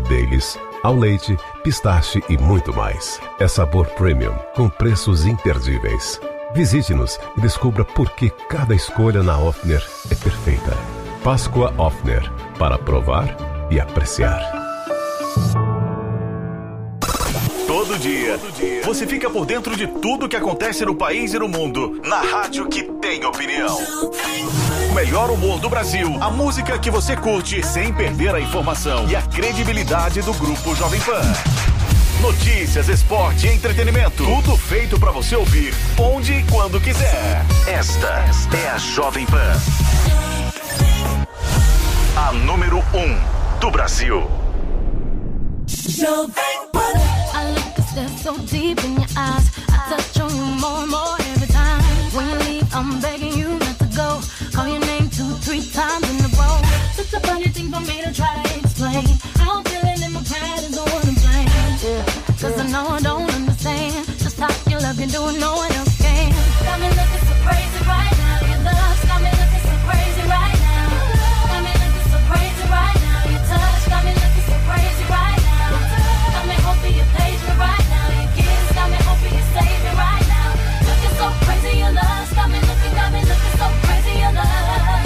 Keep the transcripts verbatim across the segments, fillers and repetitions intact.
deles, ao leite, pistache e muito mais. É sabor premium, com preços imperdíveis. Visite-nos e descubra por que cada escolha na Ofner é perfeita. Páscoa Ofner, para provar e apreciar. Todo dia, você fica por dentro de tudo que acontece no país e no mundo, na rádio que tem opinião. O melhor humor do Brasil, a música que você curte sem perder a informação e a credibilidade do Grupo Jovem Pan. Notícias, esporte e entretenimento, tudo feito pra você ouvir onde e quando quiser. Esta é a Jovem Pan, a número um do Brasil. Jovem Pan. I look cause they're so deep in your eyes. I touch on you more and more every time. When you leave, I'm begging you not to go. Call your name two, three times in a row. Such a funny thing for me to try to explain. How I'm feeling in my pride is the one to blame. Yeah, cause I know I don't understand just how you love you doing no one else can. Got me looking so crazy right now. Your love's got me looking so crazy right now. Got me looking so crazy right now. Your touch got me looking so crazy right now. Got me hoping you page me right now. Your kiss got me hoping you save me right now. Looking so crazy your love's got me looking, got me looking so crazy your love.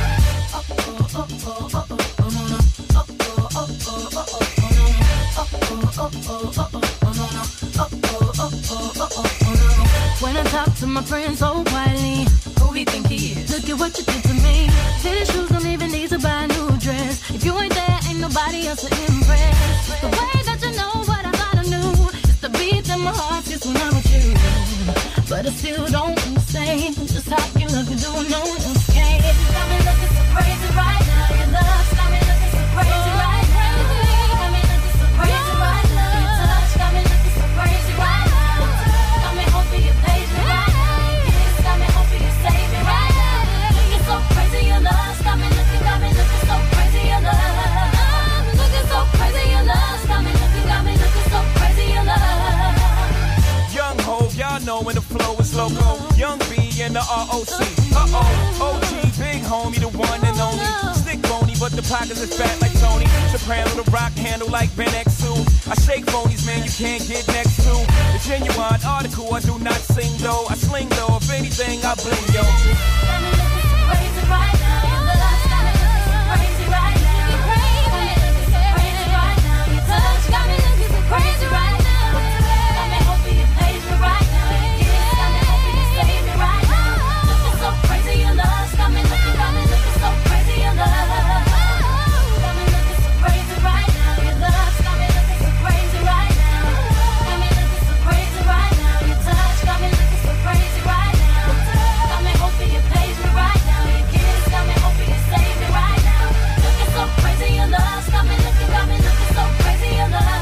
Oh oh oh oh oh oh no no. Oh oh oh oh oh oh no no. Oh oh oh oh oh oh no no. Oh oh oh oh oh oh no no. When I talk to my friends so quietly, who we think he is? Look at what you did to me. Fitted shoes don't even need to buy a new dress. If you ain't there, ain't nobody else to impress. The way that you know what I thought I knew is the beat in my heart just when I'm with you. But I still don't understand just how you look and do no one else can. Got me looking so crazy right now. Your love's got me looking so crazy right now. Got me looking so crazy right now. Your touch got me looking so crazy right now. Got me hoping you page me right now. Your kiss got me hoping you save me right now. Looking so crazy your love's got me looking, got me looking so crazy your love. Looking so crazy your love's got me looking, got me looking so crazy your love. Young Hov, y'all know when the flow is loco. Young B and the R O C. Uh-oh, O G, big homie, the one and only. Stick bony, but the pockets is fat like Tony. Soprano, the rock handle like Ben X two. I shake phonies, man, you can't get next to. The genuine article, I do not sing though. I sling though, if anything, I bling, yo. Got me looking so crazy right now. Your love's got me looking so crazy right now. Got me looking so crazy right now. Your touch got me looking so crazy right now. Got me hoping you page me right now. Your kiss got me hoping you save me right now. Looking so crazy your love's got me looking, got me looking so crazy your love. Got me looking so crazy right now. Your love's got me looking so crazy right now. Got me looking so crazy right now. Your touch got me looking so crazy right now. Got me hoping you page me right now. Your kiss got me hoping you save me right now. Looking so crazy your love's got me looking, got me looking so crazy your love.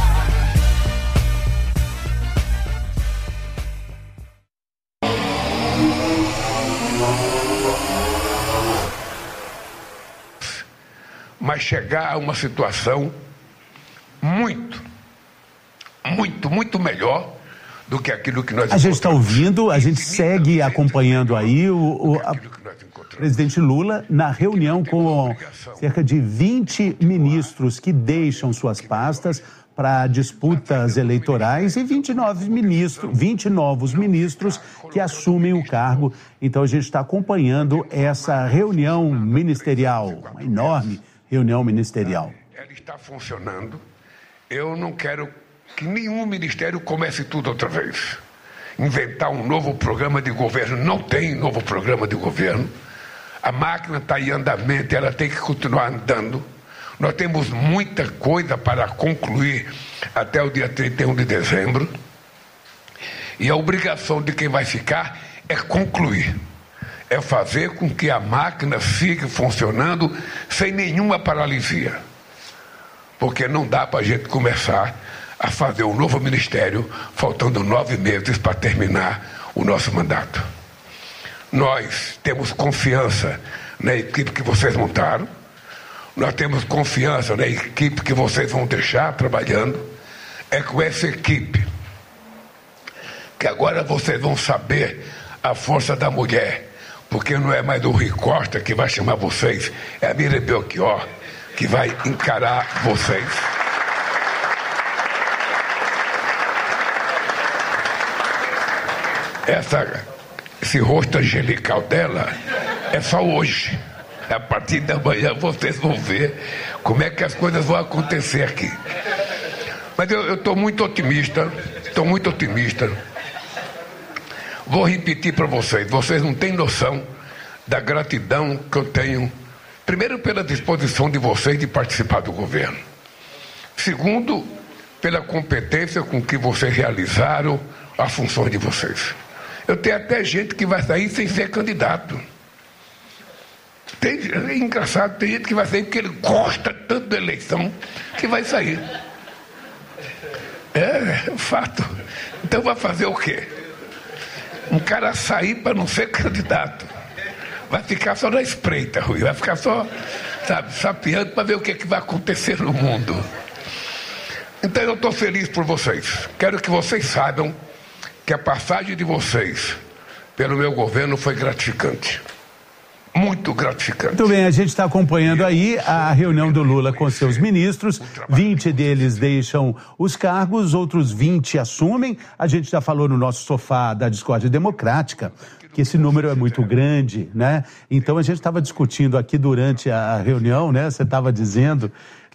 Mas chegar a uma situação muito, muito, muito melhor do que aquilo que nós A gente está ouvindo, a gente segue acompanhando aí o, o a, presidente Lula na reunião com cerca de vinte ministros que deixam suas pastas para disputas eleitorais e vinte e nove ministros, vinte novos ministros que assumem o cargo. Então a gente está acompanhando essa reunião ministerial, uma enorme reunião ministerial. Ela está funcionando. Eu não quero que nenhum ministério comece tudo outra vez. Inventar um novo programa de governo. Não tem novo programa de governo. A máquina está em andamento, ela tem que continuar andando. Nós temos muita coisa para concluir até o dia trinta e um de dezembro. E a obrigação de quem vai ficar é concluir. É fazer com que a máquina fique funcionando sem nenhuma paralisia. Porque não dá para a gente começar a fazer um novo ministério faltando nove meses para terminar o nosso mandato. Nós temos confiança na equipe que vocês montaram. Nós temos confiança na equipe que vocês vão deixar trabalhando. É com essa equipe que agora vocês vão saber a força da mulher. Porque não é mais o Rui Costa que vai chamar vocês, é a Miriam Belchior que vai encarar vocês. essa, esse rosto angelical dela é só hoje. A partir da manhã vocês vão ver como é que as coisas vão acontecer aqui. Mas eu estou muito otimista, estou muito otimista. Vou repetir para vocês, vocês não têm noção da gratidão que eu tenho, primeiro pela disposição de vocês de participar do governo. Segundo, pela competência com que vocês realizaram as funções de vocês. Eu tenho até gente que vai sair sem ser candidato. Tem, é engraçado, tem gente que vai sair porque ele gosta tanto da eleição que vai sair. É, é fato. Então vai fazer o quê? Um cara sair para não ser candidato. Vai ficar só na espreita, Rui. Vai ficar só, sabe, sapeando para ver o que, é que vai acontecer no mundo. Então eu estou feliz por vocês. Quero que vocês saibam que a passagem de vocês pelo meu governo foi gratificante. Muito gratificante. Muito bem, a gente está acompanhando aí a reunião do Lula com seus ministros. vinte deles deixam os cargos, outros vinte assumem. A gente já falou no nosso sofá da discórdia democrática que esse número é muito grande, né? Então a gente estava discutindo aqui durante a reunião, né? Você estava dizendo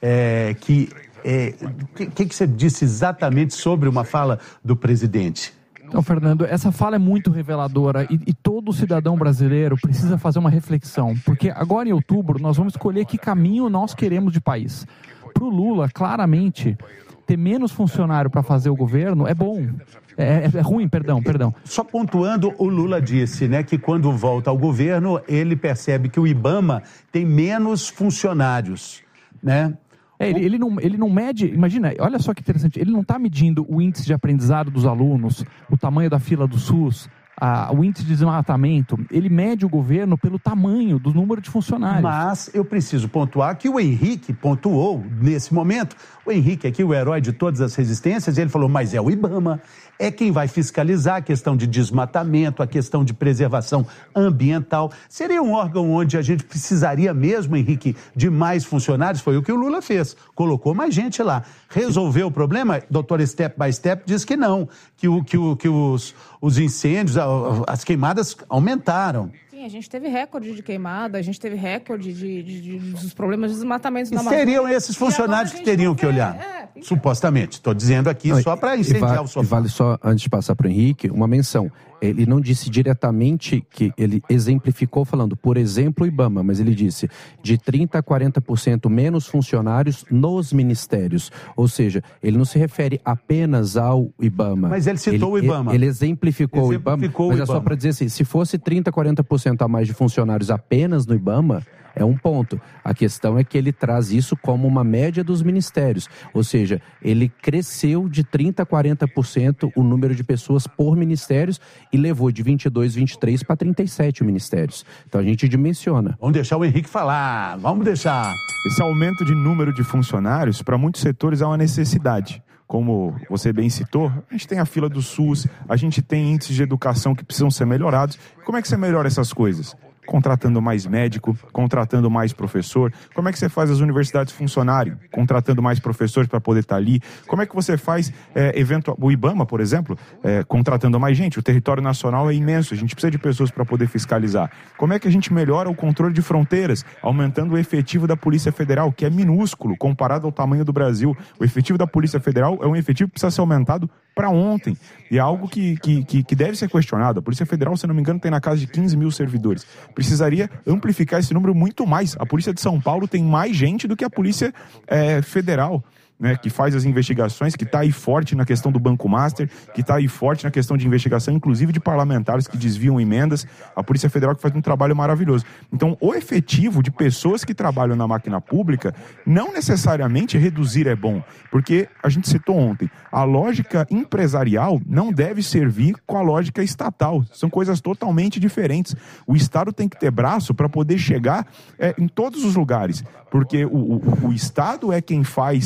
é, que o é, que, que você disse exatamente sobre uma fala do presidente? Então, Fernando, essa fala é muito reveladora e, e todo cidadão brasileiro precisa fazer uma reflexão, porque agora em outubro nós vamos escolher que caminho nós queremos de país. Para o Lula, claramente, ter menos funcionário para fazer o governo é bom. É, é, é ruim, perdão, perdão. Só pontuando, o Lula disse, né, que quando volta ao governo, ele percebe que o IBAMA tem menos funcionários, né? É, ele, ele, não, ele não mede, imagina, olha só que interessante, ele não está medindo o índice de aprendizado dos alunos, o tamanho da fila do SUS, a, o índice de desmatamento, ele mede o governo pelo tamanho do número de funcionários. Mas eu preciso pontuar que o Henrique pontuou nesse momento, o Henrique aqui, o herói de todas as resistências, ele falou, mas é o IBAMA, é quem vai fiscalizar a questão de desmatamento, a questão de preservação ambiental. Seria um órgão onde a gente precisaria mesmo, Henrique, de mais funcionários? Foi o que o Lula fez, colocou mais gente lá. Resolveu o problema? Doutor Step by Step diz que não, que, o, que, o, que os, os incêndios, as queimadas aumentaram. Sim, a gente teve recorde de queimada, a gente teve recorde de, de, de, dos problemas de desmatamento na Amazônia. Seriam esses funcionários que teriam que olhar, é, é, supostamente. Estou dizendo aqui não, só para incendiar vale, o sofá. Vale só, antes de passar para o Henrique, uma menção. Ele não disse diretamente que ele exemplificou falando, por exemplo, o IBAMA, mas ele disse de trinta a quarenta por cento menos funcionários nos ministérios. Ou seja, ele não se refere apenas ao IBAMA. Mas ele citou ele, o IBAMA. Ele, ele exemplificou, exemplificou o IBAMA, mas o é só para dizer assim, se fosse trinta a quarenta por cento a mais de funcionários apenas no IBAMA, é um ponto. A questão é que ele traz isso como uma média dos ministérios. Ou seja, ele cresceu de trinta a quarenta por cento o número de pessoas por ministérios e levou de vinte e dois, vinte e três para trinta e sete ministérios. Então a gente dimensiona. Vamos deixar o Henrique falar. Vamos deixar. Esse aumento de número de funcionários, para muitos setores, é uma necessidade. Como você bem citou, a gente tem a fila do SUS, a gente tem índices de educação que precisam ser melhorados. Como é que você melhora essas coisas? Contratando mais médico, contratando mais professor. Como é que você faz as universidades funcionarem? Contratando mais professores para poder estar ali. Como é que você faz é, eventual, o IBAMA, por exemplo, é, contratando mais gente? O território nacional é imenso, a gente precisa de pessoas para poder fiscalizar. Como é que a gente melhora o controle de fronteiras? Aumentando o efetivo da Polícia Federal, que é minúsculo comparado ao tamanho do Brasil. O efetivo da Polícia Federal é um efetivo que precisa ser aumentado para ontem. E é algo que, que, que, que deve ser questionado. A Polícia Federal, se não me engano, tem na casa de quinze mil servidores. Precisaria amplificar esse número muito mais. A Polícia de São Paulo tem mais gente do que a Polícia é, Federal, né, que faz as investigações, que está aí forte na questão do Banco Master, que está aí forte na questão de investigação, inclusive de parlamentares que desviam emendas. A Polícia Federal que faz um trabalho maravilhoso. Então, o efetivo de pessoas que trabalham na máquina pública, não necessariamente reduzir é bom, porque a gente citou ontem, a lógica empresarial não deve servir com a lógica estatal. São coisas totalmente diferentes. O Estado tem que ter braço para poder chegar é, em todos os lugares, porque o, o, o Estado é quem faz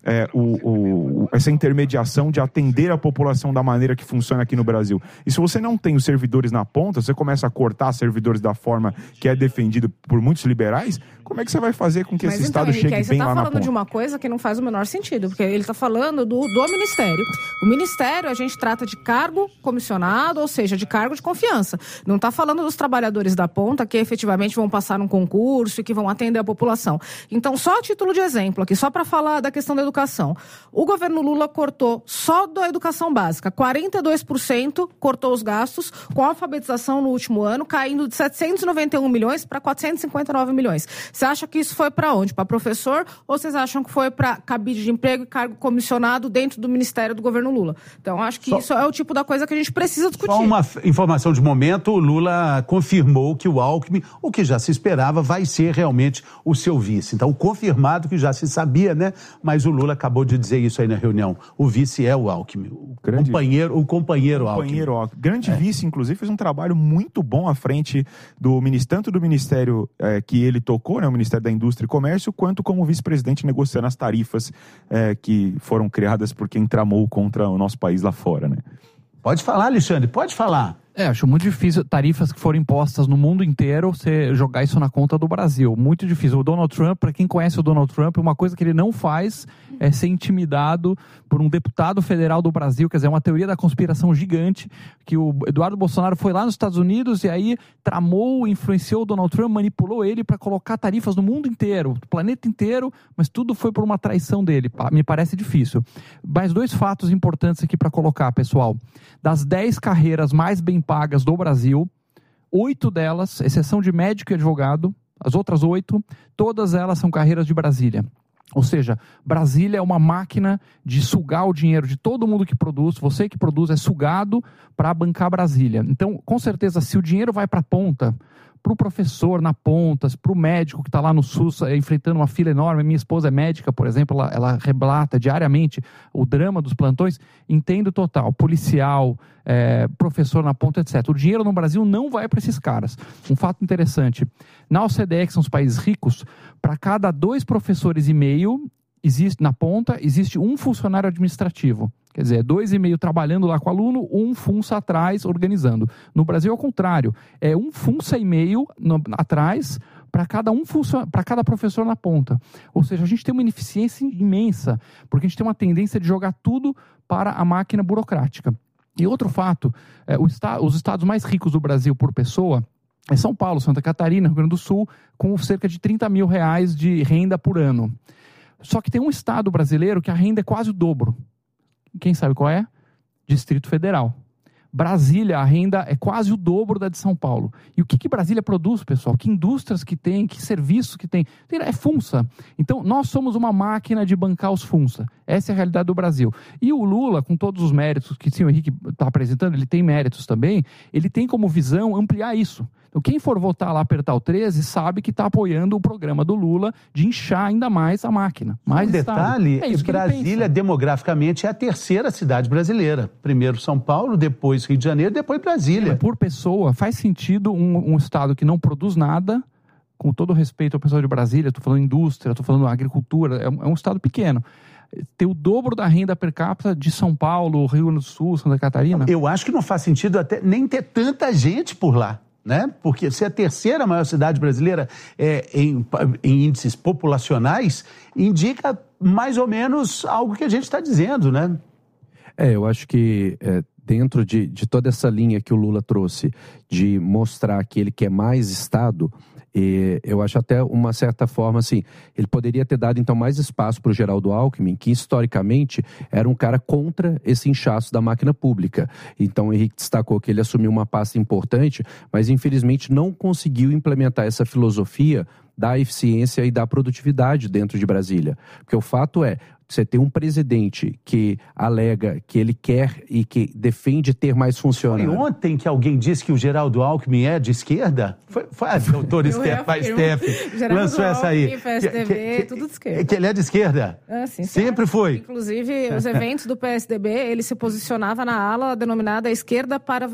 é, o, o, essa intermediação de atender a população da maneira que funciona aqui no Brasil. E se você não tem os servidores na ponta, você começa a cortar servidores da forma que é defendido por muitos liberais, como é que você vai fazer com que Mas esse então, Estado Henrique, chegue aí bem tá lá na ponta? Você está falando de uma coisa que não faz o menor sentido, porque ele está falando do, do Ministério. O Ministério, a gente trata de cargo comissionado, ou seja, de cargo de confiança. Não está falando dos trabalhadores da ponta que efetivamente vão passar num concurso e que vão atender a população. Então, só a título de exemplo aqui, só para falar da questão da educação. O governo Lula cortou só da educação básica, quarenta e dois por cento cortou os gastos com a alfabetização no último ano, caindo de setecentos e noventa e um milhões para quatrocentos e cinquenta e nove milhões. Você acha que isso foi para onde? Para professor? Ou vocês acham que foi para cabide de emprego e cargo comissionado dentro do Ministério do governo Lula? Então, acho que só, isso é o tipo da coisa que a gente precisa discutir. Só uma informação de momento, o Lula confirmou que o Alckmin, o que já se esperava, vai ser realmente o seu vice. Então, confirmado que já se sabia, né? Mas o Lula acabou de dizer isso aí na reunião. O vice é o Alckmin, o Grande, companheiro, o companheiro, companheiro Alckmin. Grande é. vice, inclusive, fez um trabalho muito bom à frente do tanto do Ministério é, que ele tocou, né, o Ministério da Indústria e Comércio, quanto como vice-presidente negociando as tarifas é, que foram criadas por quem tramou contra o nosso país lá fora, né? Pode falar, Alexandre, pode falar. É, acho muito difícil tarifas que foram impostas no mundo inteiro, você jogar isso na conta do Brasil. Muito difícil. O Donald Trump, para quem conhece o Donald Trump, uma coisa que ele não faz é ser intimidado por um deputado federal do Brasil, quer dizer, é uma teoria da conspiração gigante, que o Eduardo Bolsonaro foi lá nos Estados Unidos e aí tramou, influenciou o Donald Trump, manipulou ele para colocar tarifas no mundo inteiro, no planeta inteiro, mas tudo foi por uma traição dele. Me parece difícil. Mais dois fatos importantes aqui para colocar, pessoal. Das dez carreiras mais bem pagas do Brasil, oito delas, exceção de médico e advogado, as outras oito, todas elas são carreiras de Brasília. Ou seja, Brasília é uma máquina de sugar o dinheiro de todo mundo que produz, você que produz é sugado para bancar Brasília. Então, com certeza, se o dinheiro vai para a ponta, para o professor na ponta, para o médico que está lá no SUS é, enfrentando uma fila enorme, minha esposa é médica, por exemplo, ela, ela relata diariamente o drama dos plantões, entendo total, policial, é, professor na ponta, etcétera. O dinheiro no Brasil não vai para esses caras. Um fato interessante, na O C D E, que são os países ricos, para cada dois professores e meio, existe, na ponta, existe um funcionário administrativo. Quer dizer, dois e meio trabalhando lá com o aluno, um funça atrás organizando. No Brasil é o contrário, é um funça e meio no, atrás para cada um para cada professor na ponta. Ou seja, a gente tem uma ineficiência imensa, porque a gente tem uma tendência de jogar tudo para a máquina burocrática. E outro fato, é, o esta, os estados mais ricos do Brasil por pessoa é São Paulo, Santa Catarina, Rio Grande do Sul, com cerca de trinta mil reais de renda por ano. Só que tem um estado brasileiro que a renda é quase o dobro. Quem sabe qual é? Distrito Federal. Brasília, a renda é quase o dobro da de São Paulo. E o que, que Brasília produz, pessoal? Que indústrias que tem, que serviços que tem? É funça. Então, nós somos uma máquina de bancar os funça. Essa é a realidade do Brasil. E o Lula, com todos os méritos que sim, o Henrique está apresentando, ele tem méritos também, ele tem como visão ampliar isso. Então, quem for votar lá, apertar o treze, sabe que está apoiando o programa do Lula de inchar ainda mais a máquina. Mais um detalhe, é isso que Brasília, demograficamente, é a terceira cidade brasileira. Primeiro São Paulo, depois Rio de Janeiro, depois Brasília. É, por pessoa, faz sentido um, um estado que não produz nada, com todo respeito ao pessoal de Brasília, estou falando indústria, estou falando agricultura, é um, é um estado pequeno. Ter o dobro da renda per capita de São Paulo, Rio Grande do Sul, Santa Catarina. Eu acho que não faz sentido até nem ter tanta gente por lá. Né? Porque se é a terceira maior cidade brasileira é, em, em índices populacionais, indica mais ou menos algo que a gente está dizendo, né? É, eu acho que é, dentro de, de toda essa linha que o Lula trouxe de mostrar que ele quer mais Estado, e eu acho até uma certa forma assim, ele poderia ter dado então mais espaço para o Geraldo Alckmin, que historicamente era um cara contra esse inchaço da máquina pública. Então o Henrique destacou que ele assumiu uma pasta importante, mas infelizmente não conseguiu implementar essa filosofia da eficiência e da produtividade dentro de Brasília. Porque o fato é, você tem um presidente que alega que ele quer e que defende ter mais funcionários. Foi ontem que alguém disse que o Geraldo Alckmin é de esquerda? Foi, foi a doutora Steph lançou essa aí. P S D B, que, que, tudo de esquerda. Que ele é de esquerda? Ah, sim, sempre foi. Inclusive, os eventos do P S D B, ele se posicionava na ala denominada esquerda para valer.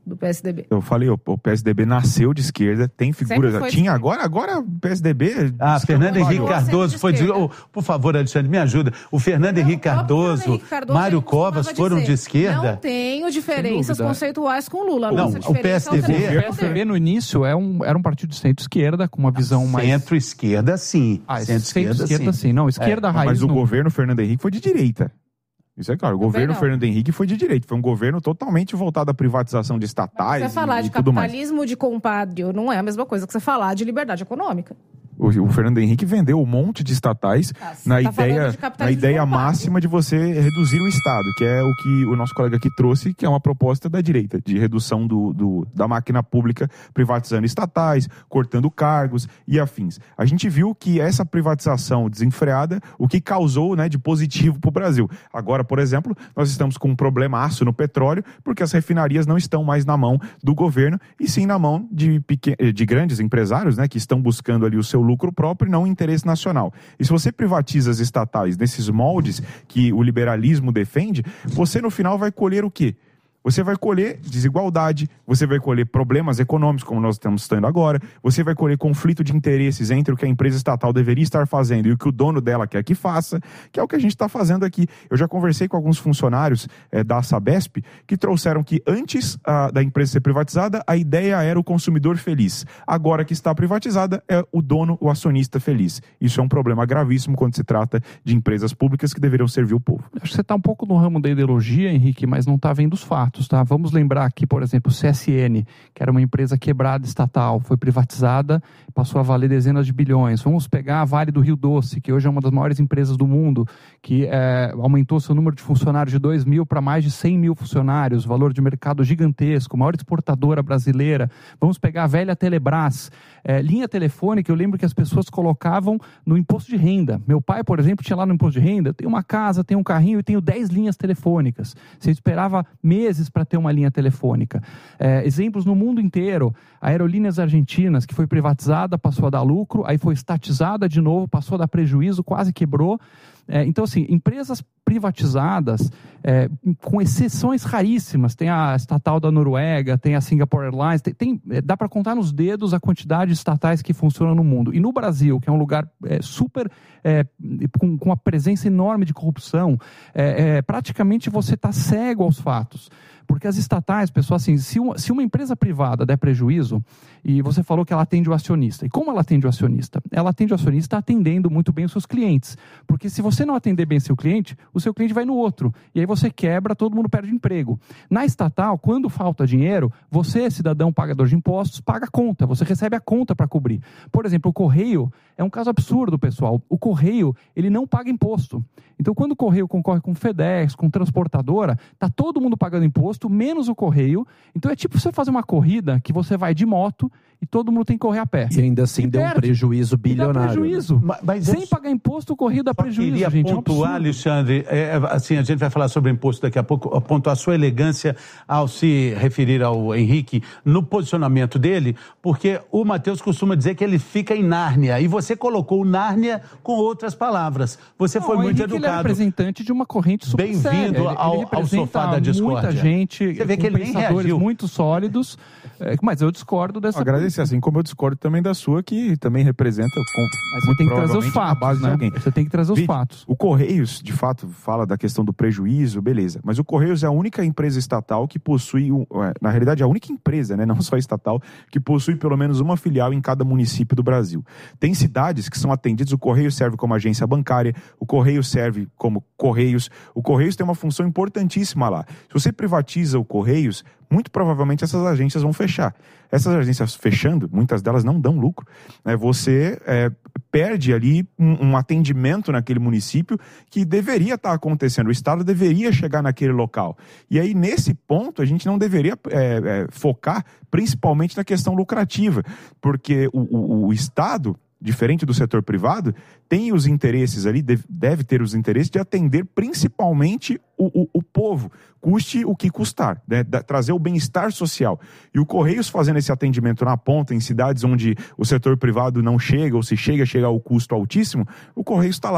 do P S D B. Eu falei, o, o P S D B nasceu de esquerda, tem figuras... Tinha, agora, agora o P S D B... Ah, Fernando Henrique Cardoso foi... De, oh, por favor, Alexandre, me ajuda. O Fernando não, Henrique Cardoso, Henrique Cardoso Mário Covas foram dizer, de esquerda? Não tenho diferenças conceituais com Lula. Não, o P S D B... O P S D B, no início, é um, era um partido de centro-esquerda, com uma visão mais... Centro-esquerda, sim. Ah, centro-esquerda, centro sim. sim. Não, esquerda é, raiz... Mas o não. governo Fernando Henrique foi de direita. Isso é claro, o governo Fernando Henrique foi de direita, foi um governo totalmente voltado à privatização de estatais. Você falar e, de e tudo capitalismo mais. de compadre não é a mesma coisa que você falar de liberdade econômica. O, o Fernando Henrique vendeu um monte de estatais ah, na, tá ideia, na ideia máxima de você reduzir o Estado, que é o que o nosso colega aqui trouxe, que é uma proposta da direita, de redução do, do, da máquina pública, privatizando estatais, cortando cargos e afins. A gente viu que essa privatização desenfreada, o que causou, né, de positivo para o Brasil. Agora, por exemplo, nós estamos com um problemaço no petróleo, porque as refinarias não estão mais na mão do governo, e sim na mão de, pequen... de grandes empresários, né, que estão buscando ali o seu lucro próprio e não o interesse nacional. E se você privatiza as estatais nesses moldes que o liberalismo defende, você no final vai colher o quê? Você vai colher desigualdade, você vai colher problemas econômicos, como nós estamos tendo agora, você vai colher conflito de interesses entre o que a empresa estatal deveria estar fazendo e o que o dono dela quer que faça, que é o que a gente está fazendo aqui. Eu já conversei com alguns funcionários é, da Sabesp que trouxeram que antes a, da empresa ser privatizada, a ideia era o consumidor feliz. Agora que está privatizada, é o dono, o acionista feliz. Isso é um problema gravíssimo quando se trata de empresas públicas que deveriam servir o povo. Acho que você está um pouco no ramo da ideologia, Henrique, mas não está vendo os fatos. Tá? Vamos lembrar aqui, por exemplo, o C S N, que era uma empresa quebrada estatal, foi privatizada, passou a valer dezenas de bilhões. Vamos pegar a Vale do Rio Doce, que hoje é uma das maiores empresas do mundo, que é, aumentou seu número de funcionários de dois mil para mais de cem mil funcionários, valor de mercado gigantesco, maior exportadora brasileira. Vamos pegar a velha Telebrás, é, linha telefônica, eu lembro que as pessoas colocavam no imposto de renda. Meu pai, por exemplo, tinha lá no imposto de renda, tem uma casa, tem um carrinho e tenho dez linhas telefônicas. Você esperava meses para ter uma linha telefônica. É, exemplos no mundo inteiro, a Aerolíneas Argentinas, que foi privatizada, passou a dar lucro, aí foi estatizada de novo, passou a dar prejuízo, quase quebrou. É, então, assim, empresas privatizadas, é, com exceções raríssimas, tem a estatal da Noruega, tem a Singapore Airlines, tem, tem, é, dá para contar nos dedos a quantidade de estatais que funcionam no mundo. E no Brasil, que é um lugar é, super, é, com, com uma presença enorme de corrupção, é, é, praticamente você está cego aos fatos. Porque as estatais, pessoal, assim, se uma, se uma empresa privada der prejuízo, e você falou que ela atende o acionista, e como ela atende o acionista? Ela atende o acionista atendendo muito bem os seus clientes. Porque se você não atender bem seu cliente, o seu cliente vai no outro. E aí você quebra, todo mundo perde emprego. Na estatal, quando falta dinheiro, você, cidadão pagador de impostos, paga a conta. Você recebe a conta para cobrir. Por exemplo, o Correio é um caso absurdo, pessoal. O Correio, ele não paga imposto. Então, quando o Correio concorre com o FedEx, com transportadora, está todo mundo pagando imposto, menos o Correio. Então, é tipo você fazer uma corrida que você vai de moto e todo mundo tem que correr a pé. E ainda assim e deu perde. um prejuízo bilionário. Dá prejuízo. Né? Mas, mas Sem eu... pagar imposto, o Correio dá prejuízo, queria gente. pontuar, é um Alexandre, é, assim, a gente vai falar sobre imposto daqui a pouco, pontuar a sua elegância ao se referir ao Henrique no posicionamento dele, porque o Matheus costuma dizer que ele fica em Nárnia, e você colocou Nárnia com outras palavras. Você Não, foi muito Henrique, educado. Ele é representante de uma corrente super Bem-vindo ao, ele ao sofá da discórdia. Muita gente, você vê que ele nem reagiu. Muito sólidos, é, mas eu discordo dessa... Agradecer, assim como eu discordo também da sua, que também representa... Com, mas você tem que trazer os fatos, né? Você tem que trazer os Vide, fatos. O Correios, de fato, fala da questão do prejuízo, beleza. Mas o Correios é a única empresa estatal que possui... Um, na realidade, é a única empresa, né, não só estatal, que possui pelo menos uma filial em cada município do Brasil. Tem cidades que são atendidas, o Correio serve como agência bancária, o Correio serve como Correios. O Correios tem uma função importantíssima lá. Se você privatiza o Correios, muito provavelmente essas agências vão fechar. Essas agências fechando, muitas delas não dão lucro. Né? Você é, perde ali um, um atendimento naquele município que deveria estar acontecendo. O Estado deveria chegar naquele local. E aí, nesse ponto, a gente não deveria é, é, focar principalmente na questão lucrativa, porque o, o, o Estado, diferente do setor privado, tem os interesses ali, deve ter os interesses de atender principalmente o, o, o povo, custe o que custar, né? Trazer o bem-estar social. E o Correios fazendo esse atendimento na ponta, em cidades onde o setor privado não chega, ou se chega, chega ao custo altíssimo, o Correios está lá.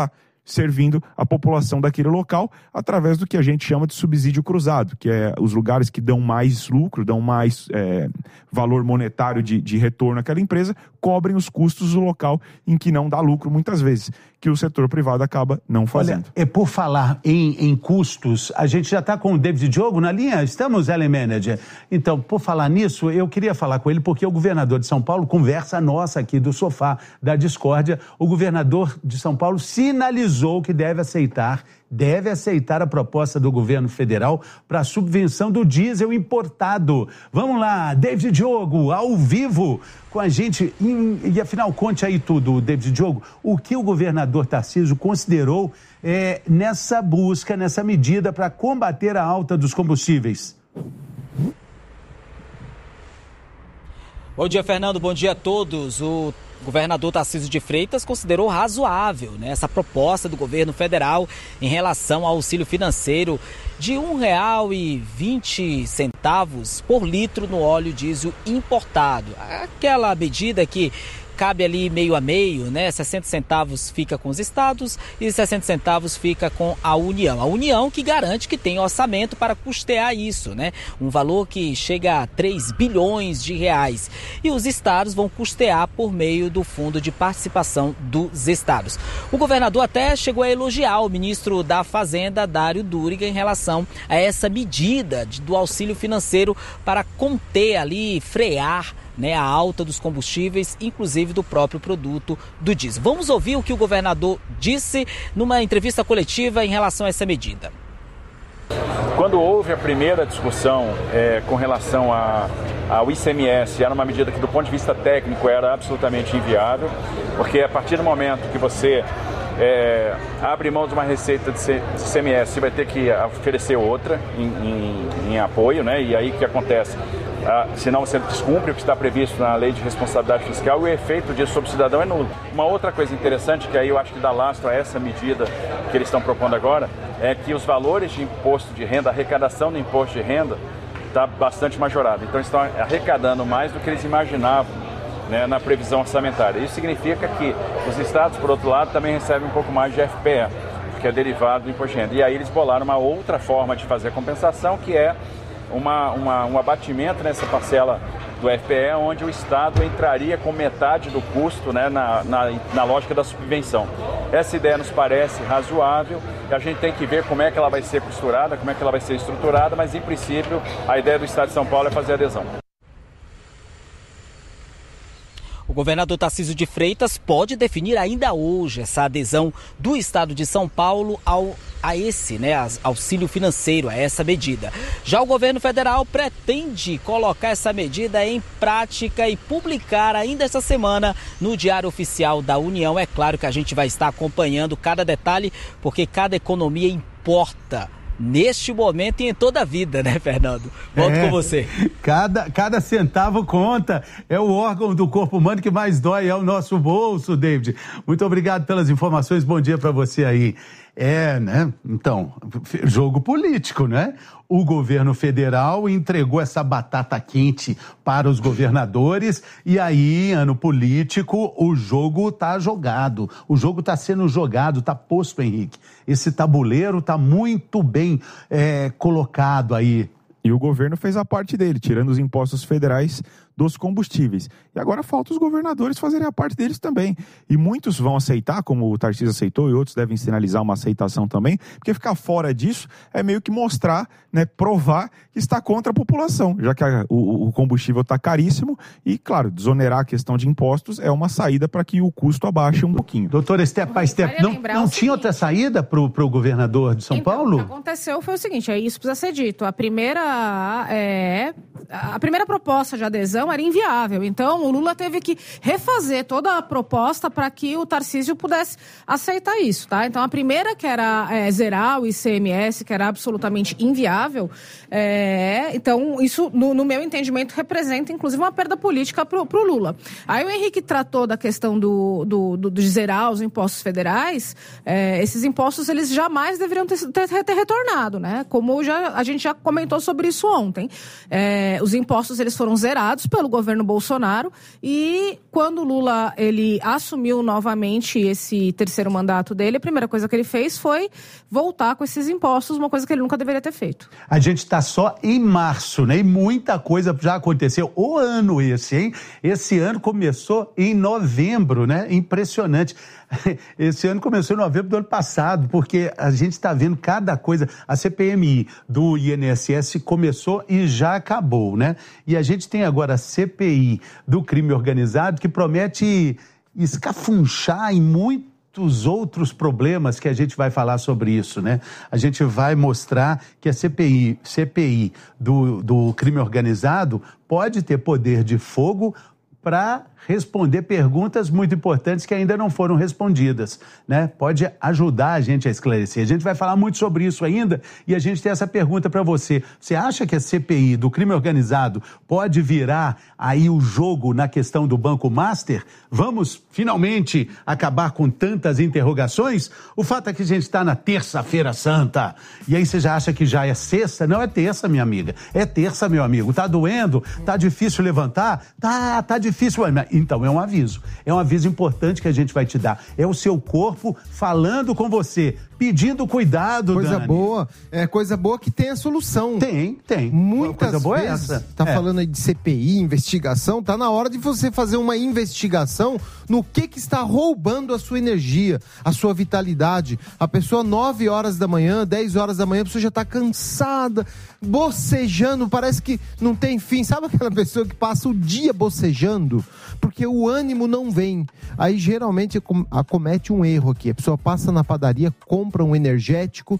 servindo a população daquele local através do que a gente chama de subsídio cruzado, que é os lugares que dão mais lucro, dão mais é, valor monetário de, de retorno àquela empresa, cobrem os custos do local em que não dá lucro muitas vezes, que o setor privado acaba não fazendo. Olha, é por falar em, em custos, a gente já está com o David Diogo na linha? Estamos, Ellen Manager. Então, por falar nisso, eu queria falar com ele porque o governador de São Paulo, conversa nossa aqui do sofá da discórdia, o governador de São Paulo sinalizou que deve aceitar, deve aceitar a proposta do governo federal para a subvenção do diesel importado. Vamos lá, David Diogo, ao vivo com a gente. E, e afinal, conte aí tudo, David Diogo, o que o governador Tarcísio considerou é, nessa busca, nessa medida para combater a alta dos combustíveis. Bom dia, Fernando. Bom dia a todos. O governador Tarcísio de Freitas considerou razoável, né, essa proposta do governo federal em relação ao auxílio financeiro de um real e vinte centavos por litro no óleo diesel importado. Aquela medida que cabe ali meio a meio, né? sessenta centavos fica com os estados e sessenta centavos fica com a União. A União que garante que tem orçamento para custear isso, né? Um valor que chega a três bilhões de reais. E os estados vão custear por meio do Fundo de Participação dos Estados. O governador até chegou a elogiar o ministro da Fazenda, Dário Duriga, em relação a essa medida do auxílio financeiro para conter ali, frear, né, a alta dos combustíveis, inclusive do próprio produto do diesel. Vamos ouvir o que o governador disse numa entrevista coletiva em relação a essa medida. Quando houve a primeira discussão é, com relação a, ao I C M S, era uma medida que do ponto de vista técnico era absolutamente inviável, porque a partir do momento que você é, abre mão de uma receita de I C M S, você vai ter que oferecer outra em, em, em apoio, né? E aí o que acontece? Ah, senão você descumpre o que está previsto na Lei de Responsabilidade Fiscal e o efeito disso sobre o cidadão é nulo. Uma outra coisa interessante, que aí eu acho que dá lastro a essa medida que eles estão propondo agora, é que os valores de imposto de renda, a arrecadação do imposto de renda está bastante majorada. Então eles estão arrecadando mais do que eles imaginavam, né, na previsão orçamentária. Isso significa que os estados, por outro lado, também recebem um pouco mais de F P E, que é derivado do imposto de renda. E aí eles bolaram uma outra forma de fazer a compensação, que é Uma, uma, um abatimento nessa parcela do F P E, onde o Estado entraria com metade do custo, né, na, na, na lógica da subvenção. Essa ideia nos parece razoável, a gente tem que ver como é que ela vai ser costurada, como é que ela vai ser estruturada, mas em princípio a ideia do Estado de São Paulo é fazer adesão. O governador Tarcísio de Freitas pode definir ainda hoje essa adesão do Estado de São Paulo ao, a esse, né, auxílio financeiro, a essa medida. Já o governo federal pretende colocar essa medida em prática e publicar ainda essa semana no Diário Oficial da União. É claro que a gente vai estar acompanhando cada detalhe, porque cada economia importa neste momento e em toda a vida, né, Fernando? Volto é, com você. Cada, cada centavo conta. É o órgão do corpo humano que mais dói, é o nosso bolso, David. Muito obrigado pelas informações. Bom dia para você aí. É, né? Então, jogo político, né? O governo federal entregou essa batata quente para os governadores e aí, ano político, o jogo tá jogado. O jogo tá sendo jogado, tá posto, Henrique. Esse tabuleiro tá muito bem é, colocado aí. E o governo fez a parte dele, tirando os impostos federais dos combustíveis. E agora falta os governadores fazerem a parte deles também. E muitos vão aceitar, como o Tarcísio aceitou, e outros devem sinalizar uma aceitação também, porque ficar fora disso é meio que mostrar, né, provar que está contra a população, já que a, o, o combustível está caríssimo e, claro, desonerar a questão de impostos é uma saída para que o custo abaixe um pouquinho. Doutora Estepa, Estepa, não, não tinha outra saída para o governador de São então, Paulo? O que aconteceu foi o seguinte, aí isso precisa ser dito. A primeira, é, a primeira proposta de adesão era inviável. Então, o Lula teve que refazer toda a proposta para que o Tarcísio pudesse aceitar isso, tá? Então, a primeira, que era é, zerar o I C M S, que era absolutamente inviável, é, então, isso, no, no meu entendimento, representa, inclusive, uma perda política pro, pro Lula. Aí o Henrique tratou da questão do, do, do, de zerar os impostos federais. É, esses impostos, eles jamais deveriam ter, ter, ter retornado, né? Como já, a gente já comentou sobre isso ontem. É, É, os impostos eles foram zerados pelo governo Bolsonaro e quando o Lula ele assumiu novamente esse terceiro mandato dele, a primeira coisa que ele fez foi voltar com esses impostos, uma coisa que ele nunca deveria ter feito. A gente está só em março, né? E muita coisa já aconteceu. O ano esse, hein? Esse ano começou em novembro, né? Impressionante. Esse ano começou em novembro do ano passado, porque a gente está vendo cada coisa. A C P M I do I N S S começou e já acabou, né? E a gente tem agora a C P I do crime organizado que promete escafunchar em muitos outros problemas que a gente vai falar sobre isso, né? A gente vai mostrar que a C P I, C P I do, do crime organizado pode ter poder de fogo para responder perguntas muito importantes que ainda não foram respondidas, né? Pode ajudar a gente a esclarecer. A gente vai falar muito sobre isso ainda e a gente tem essa pergunta para você. Você acha que a C P I do crime organizado pode virar aí o jogo na questão do Banco Master? Vamos finalmente acabar com tantas interrogações? O fato é que a gente está na terça-feira santa. E aí você já acha que já é sexta? Não é terça, minha amiga. É terça, meu amigo. Tá doendo? Tá difícil levantar? Tá, tá difícil. Então é um aviso. É um aviso importante que a gente vai te dar. É o seu corpo falando com você, pedindo cuidado, Coisa Dani. boa. É coisa boa que tem a solução. Tem, tem. Muitas coisa boa vezes, é essa. tá É. falando aí de C P I, investigação, tá na hora de você fazer uma investigação no que que está roubando a sua energia, a sua vitalidade. A pessoa nove horas da manhã, dez horas da manhã, a pessoa já tá cansada, bocejando, parece que não tem fim. Sabe aquela pessoa que passa o dia bocejando? Porque o ânimo não vem. Aí geralmente acomete um erro aqui. A pessoa passa na padaria, compra um energético,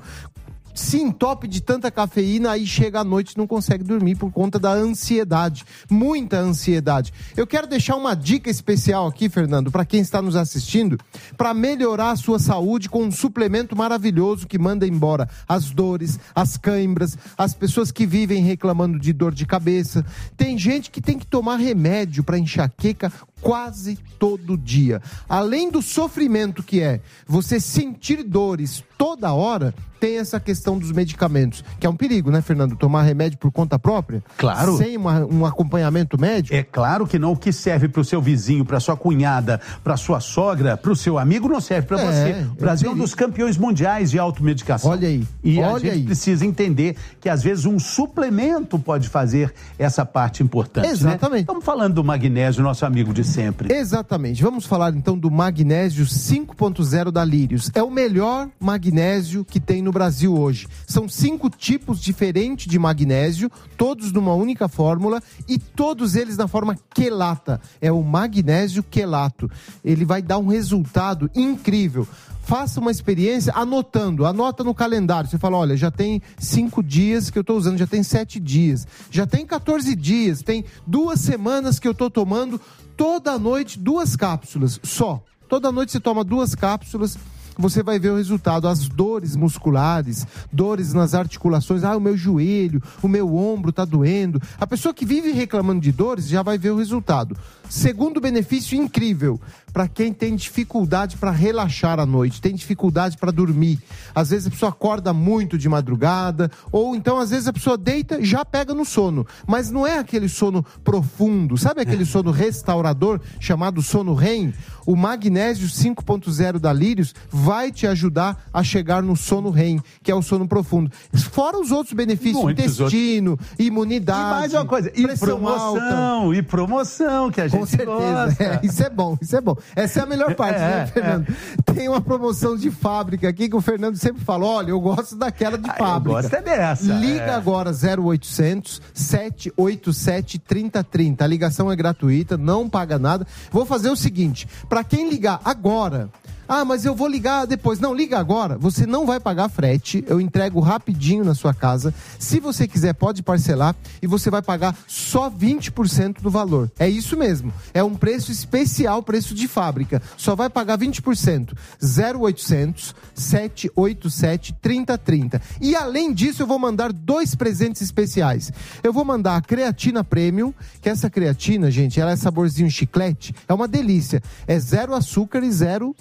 se entope de tanta cafeína, aí chega à noite e não consegue dormir por conta da ansiedade, muita ansiedade. Eu quero deixar uma dica especial aqui, Fernando, para quem está nos assistindo, para melhorar a sua saúde com um suplemento maravilhoso que manda embora as dores, as cãibras, as pessoas que vivem reclamando de dor de cabeça. Tem gente que tem que tomar remédio para enxaqueca quase todo dia. Além do sofrimento que é você sentir dores toda hora, tem essa questão dos medicamentos, que é um perigo, né, Fernando? Tomar remédio por conta própria? Claro. Sem uma, um acompanhamento médico? É claro que não. O que serve para o seu vizinho, para sua cunhada, para sua sogra, para o seu amigo, não serve para É, você. O Brasil é um perigo. dos campeões mundiais de automedicação. Olha aí, E a olha gente aí. precisa entender que, às vezes, um suplemento pode fazer essa parte importante. Exatamente. Né? Estamos falando do magnésio, nosso amigo de sempre. Exatamente. Vamos falar então do magnésio cinco ponto zero da Lírios. É o melhor magnésio que tem no Brasil hoje. São cinco tipos diferentes de magnésio, todos numa única fórmula e todos eles na forma quelata. É o magnésio quelato. Ele vai dar um resultado incrível. Faça uma experiência anotando, anota no calendário. Você fala, olha, já tem cinco dias que eu estou usando, já tem sete dias, já tem quatorze dias, tem duas semanas que eu estou tomando toda noite duas cápsulas só. Toda noite você toma duas cápsulas, você vai ver o resultado, as dores musculares, dores nas articulações, ah, o meu joelho, o meu ombro tá doendo. A pessoa que vive reclamando de dores já vai ver o resultado. Segundo benefício incrível, para quem tem dificuldade para relaxar à noite, tem dificuldade para dormir. Às vezes a pessoa acorda muito de madrugada, ou então às vezes a pessoa deita e já pega no sono. Mas não é aquele sono profundo, sabe aquele sono restaurador chamado sono R E M? O magnésio cinco ponto zero da Lírios vai te ajudar a chegar no sono R E M, que é o sono profundo. Fora os outros benefícios, Muitos intestino, outros. imunidade, E mais uma coisa, e promoção, alta. e promoção, que a gente Com certeza, gosta. é, isso é bom, isso é bom. Essa é a melhor parte, É, né, Fernando? Tem uma promoção de fábrica aqui que o Fernando sempre fala, olha, eu gosto daquela de Ah, fábrica. eu gosto é dessa. Liga é. agora zero oitocentos, sete oito sete, três zero três zero. A ligação é gratuita, não paga nada. Vou fazer o seguinte, para quem ligar agora... Ah, mas eu vou ligar depois. Não, liga agora. Você não vai pagar frete. Eu entrego rapidinho na sua casa. Se você quiser, pode parcelar. E você vai pagar só vinte por cento do valor. É isso mesmo. É um preço especial, preço de fábrica. Só vai pagar vinte por cento. zero oitocentos, sete oito sete, três zero três zero. E além disso, eu vou mandar dois presentes especiais. Eu vou mandar a creatina premium, que essa creatina, gente, ela é saborzinho chiclete. É uma delícia. É zero açúcar e zero calorias.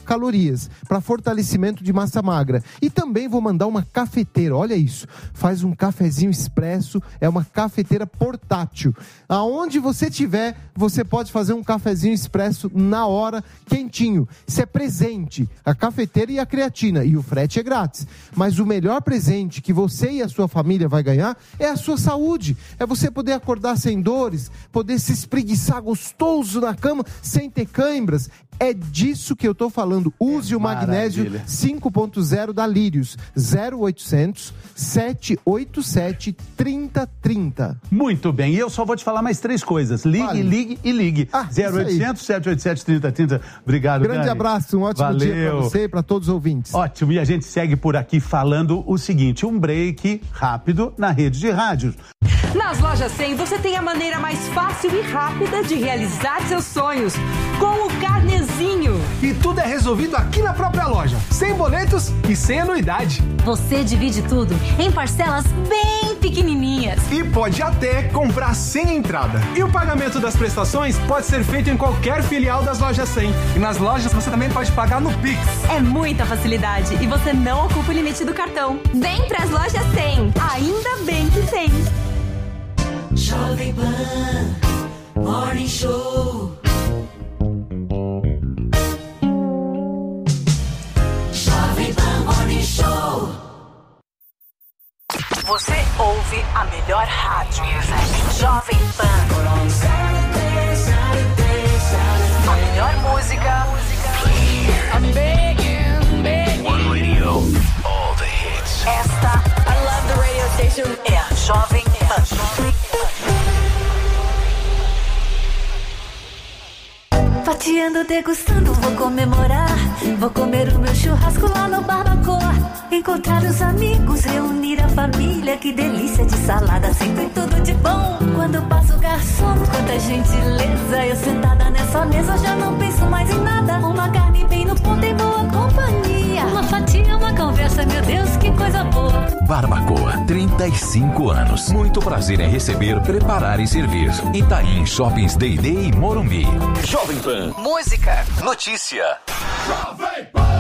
dias para fortalecimento de massa magra. E também vou mandar uma cafeteira, olha isso, faz um cafezinho expresso, é uma cafeteira portátil. Aonde você tiver, você pode fazer um cafezinho expresso na hora, quentinho. Isso é presente, a cafeteira e a creatina, e o frete é grátis. Mas o melhor presente que você e a sua família vai ganhar é a sua saúde. É você poder acordar sem dores, poder se espreguiçar gostoso na cama, sem ter cãibras. É disso que eu tô falando. Use é o magnésio maravilha. cinco ponto zero da Lírios. zero oitocentos, sete oito sete, três zero três zero. Muito bem. E eu só vou te falar mais três coisas. Ligue, vale. ligue e ligue. Ah, zero oitocentos, sete oito sete, três zero três zero. Obrigado, Grande Dani. abraço. Um ótimo Valeu. dia para você e para todos os ouvintes. Ótimo. E a gente segue por aqui falando o seguinte. Um break rápido na rede de rádios. Nas Lojas cem, você tem a maneira mais fácil e rápida de realizar seus sonhos. Com o Carnezinho. E tudo é resolvido aqui na própria loja. Sem boletos e sem anuidade. Você divide tudo em parcelas bem pequenininhas. E pode até comprar sem entrada. E o pagamento das prestações pode ser feito em qualquer filial das Lojas cem. E nas lojas você também pode pagar no Pix. É muita facilidade e você não ocupa o limite do cartão. Vem pras Lojas cem. Ainda bem que tem. Jovem Pan Morning Show. Jovem Pan Morning Show. Você ouve a melhor rádio. Jovem Pan. A melhor música. I'm begging, begging. One radio, all the hits. Esta, I love the radio station. É a Jovem Pan. Fatiando, degustando, vou comemorar. Vou comer o meu churrasco lá no Barbacoa. Encontrar os amigos, reunir a família. Que delícia de salada, sempre tudo de bom. Quando passa o garçom, quanta gentileza. Eu sentada nessa mesa, já não penso mais em nada. Uma carne bem no ponto, em boa companhia. Uma fatia, uma conversa, meu Deus, que coisa boa. Barbacoa, trinta e cinco anos. Muito prazer em receber, preparar e servir. Itaim Shoppings D e D e Morumbi. Jovem Pan. Música. Notícia. Jovem Pan.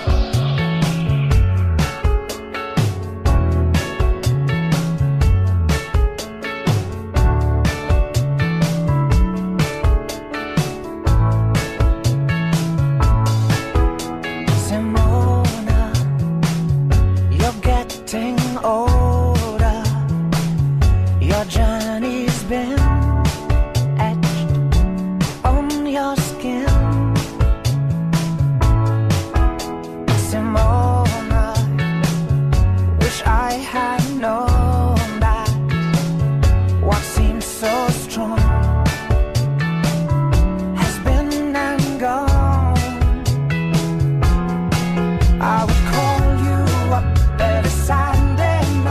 Older, your journey's been etched on your skin. Simona, wish I had known that what seems so strong has been and gone. I would call you up every Sunday night.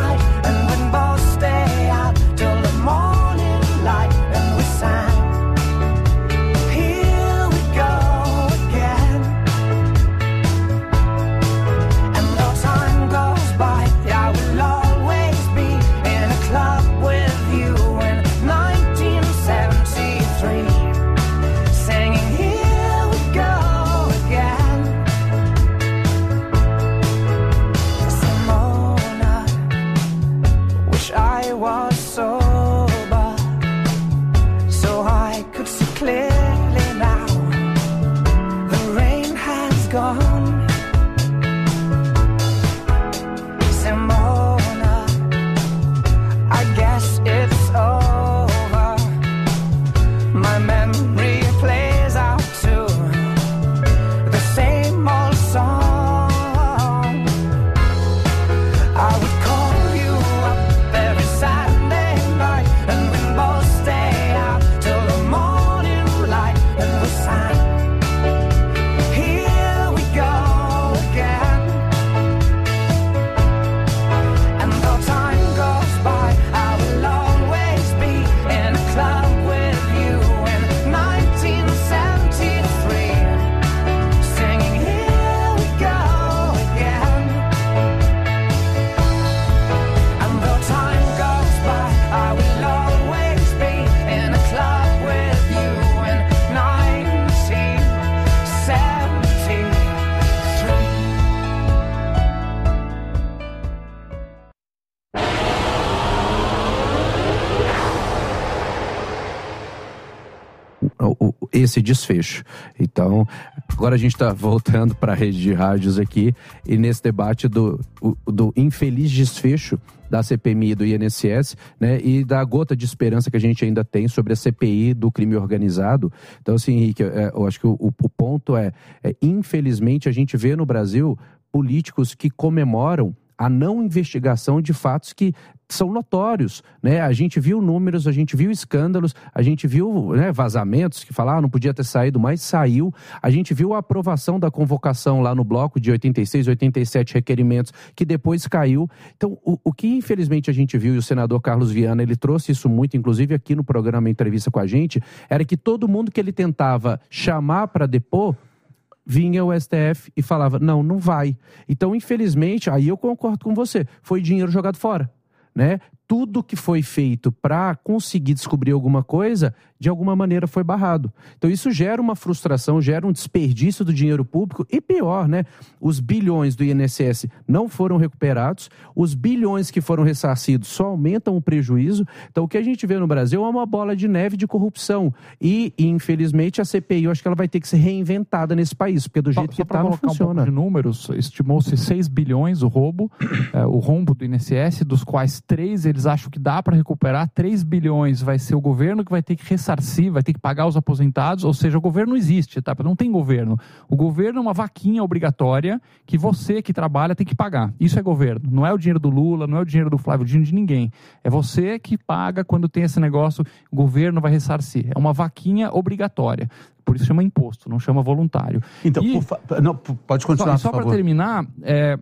o, esse desfecho. Então, agora a gente está voltando para a rede de rádios aqui e nesse debate do, o, do infeliz desfecho da C P M I e do I N S S, né, e da gota de esperança que a gente ainda tem sobre a C P I do crime organizado. Então, assim, Henrique, é, eu acho que o, o ponto é, é, infelizmente, a gente vê no Brasil políticos que comemoram a não investigação de fatos que são notórios, né? A gente viu números, a gente viu escândalos, a gente viu, né, vazamentos que falaram, ah, não podia ter saído, mas saiu. A gente viu a aprovação da convocação lá no bloco de oitenta e seis, oitenta e sete requerimentos, que depois caiu. Então, o, o que infelizmente a gente viu, e o senador Carlos Viana, ele trouxe isso muito, inclusive aqui no programa Entrevista com a gente, era que todo mundo que ele tentava chamar para depor, vinha o S T F e falava, não, não vai. Então, infelizmente, aí eu concordo com você, foi dinheiro jogado fora, né? Tudo que foi feito para conseguir descobrir alguma coisa, de alguma maneira foi barrado. Então isso gera uma frustração, gera um desperdício do dinheiro público e pior, né? Os bilhões do I N S S não foram recuperados, os bilhões que foram ressarcidos só aumentam o prejuízo. Então o que a gente vê no Brasil é uma bola de neve de corrupção e, infelizmente, a C P I, eu acho que ela vai ter que ser reinventada nesse país, porque do jeito só, que está não funciona. Um pouco de números, estimou-se seis bilhões o roubo, é, o rombo do I N S S, dos quais três eles acham que dá para recuperar, três bilhões vai ser o governo que vai ter que ressarcir, vai ter que pagar os aposentados, ou seja, o governo não existe, tá? Não tem governo. O governo é uma vaquinha obrigatória que você que trabalha tem que pagar. Isso é governo. Não é o dinheiro do Lula, não é o dinheiro do Flávio Dino, de ninguém. É você que paga quando tem esse negócio, o governo vai ressarcir. É uma vaquinha obrigatória. Por isso chama imposto, não chama voluntário. Então, e, por fa... não, pode continuar, só, por só para terminar, é,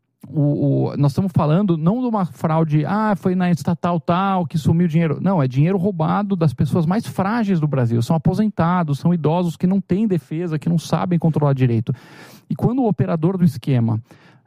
O, o, nós estamos falando não de uma fraude, ah, foi na estatal tal que sumiu dinheiro. Não, é dinheiro roubado das pessoas mais frágeis do Brasil. São aposentados, são idosos que não têm defesa, que não sabem controlar direito. E quando o operador do esquema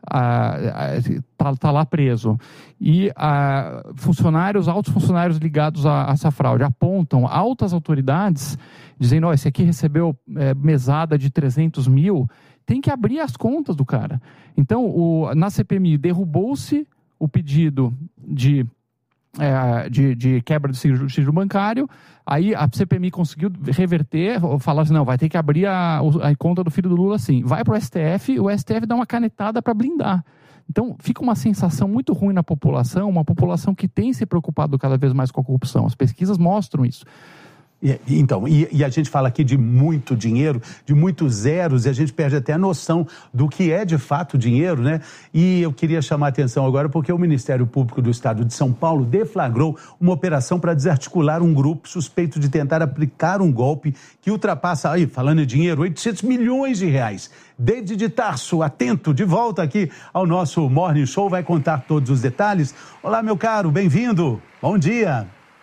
está tá lá preso e ah, funcionários, altos funcionários ligados a, a essa fraude apontam altas autoridades dizendo, ó, oh, esse aqui recebeu é, mesada de trezentos mil, tem que abrir as contas do cara. Então, o, na C P M I, derrubou-se o pedido de, é, de, de quebra de sigilo bancário, aí a C P M I conseguiu reverter, falar assim, não, vai ter que abrir a, a conta do filho do Lula sim. Vai para o S T F, o S T F dá uma canetada para blindar. Então, fica uma sensação muito ruim na população, uma população que tem se preocupado cada vez mais com a corrupção. As pesquisas mostram isso. E, então, e, e a gente fala aqui de muito dinheiro, de muitos zeros, e a gente perde até a noção do que é de fato dinheiro, né? E eu queria chamar a atenção agora porque o Ministério Público do Estado de São Paulo deflagrou uma operação para desarticular um grupo suspeito de tentar aplicar um golpe que ultrapassa, aí, falando em dinheiro, oitocentos milhões de reais. David de Tarso, atento, de volta aqui ao nosso Morning Show, vai contar todos os detalhes. Olá, meu caro, bem-vindo, bom dia.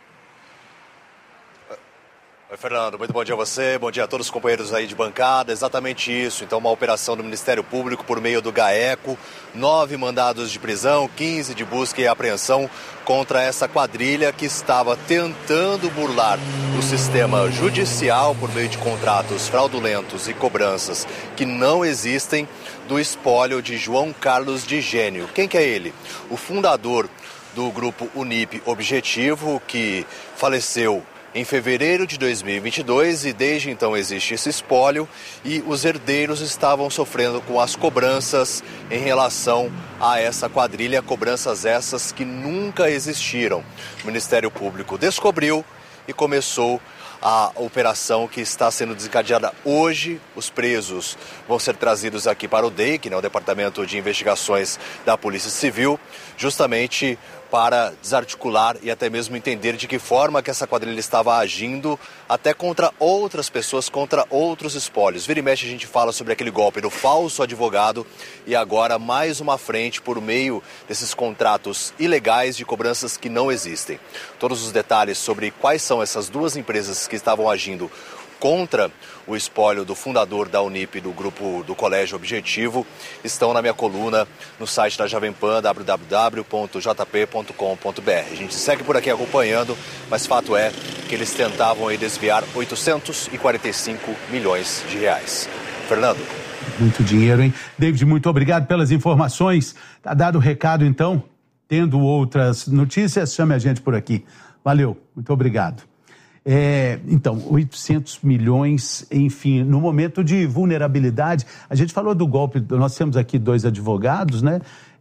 Oi, Fernando, muito bom dia a você, bom dia a todos os companheiros aí de bancada, exatamente isso, então uma operação do Ministério Público por meio do GAECO, nove mandados de prisão, quinze de busca e apreensão contra essa quadrilha que estava tentando burlar o sistema judicial por meio de contratos fraudulentos e cobranças que não existem do espólio de João Carlos de Gênio. Quem que é ele? O fundador do grupo Unip Objetivo, que faleceu em fevereiro de dois mil e vinte e dois, e desde então existe esse espólio e os herdeiros estavam sofrendo com as cobranças em relação a essa quadrilha, cobranças essas que nunca existiram. O Ministério Público descobriu e começou a operação que está sendo desencadeada hoje. Os presos vão ser trazidos aqui para o D E I C, né, o Departamento de Investigações da Polícia Civil, justamente para desarticular e até mesmo entender de que forma que essa quadrilha estava agindo até contra outras pessoas, contra outros espólios. Vira e mexe a gente fala sobre aquele golpe do falso advogado e agora mais uma frente por meio desses contratos ilegais de cobranças que não existem. Todos os detalhes sobre quais são essas duas empresas que estavam agindo contra o espólio do fundador da Unip, do grupo do Colégio Objetivo, estão na minha coluna no site da Jovem Pan, w w w ponto j p ponto com ponto b r. A gente segue por aqui acompanhando, mas fato é que eles tentavam aí desviar oitocentos e quarenta e cinco milhões de reais. Fernando. Muito dinheiro, hein? David, muito obrigado pelas informações. Tá dado o recado, então. Tendo outras notícias, chame a gente por aqui. Valeu, muito obrigado. É, então, oitocentos milhões, enfim, no momento de vulnerabilidade, a gente falou do golpe, nós temos aqui dois advogados, né?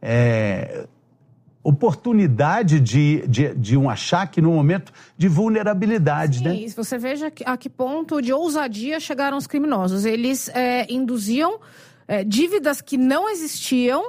É, oportunidade de, de, de um achaque no momento de vulnerabilidade, Sim, né? E você veja a que ponto de ousadia chegaram os criminosos. Eles é, induziam é, dívidas que não existiam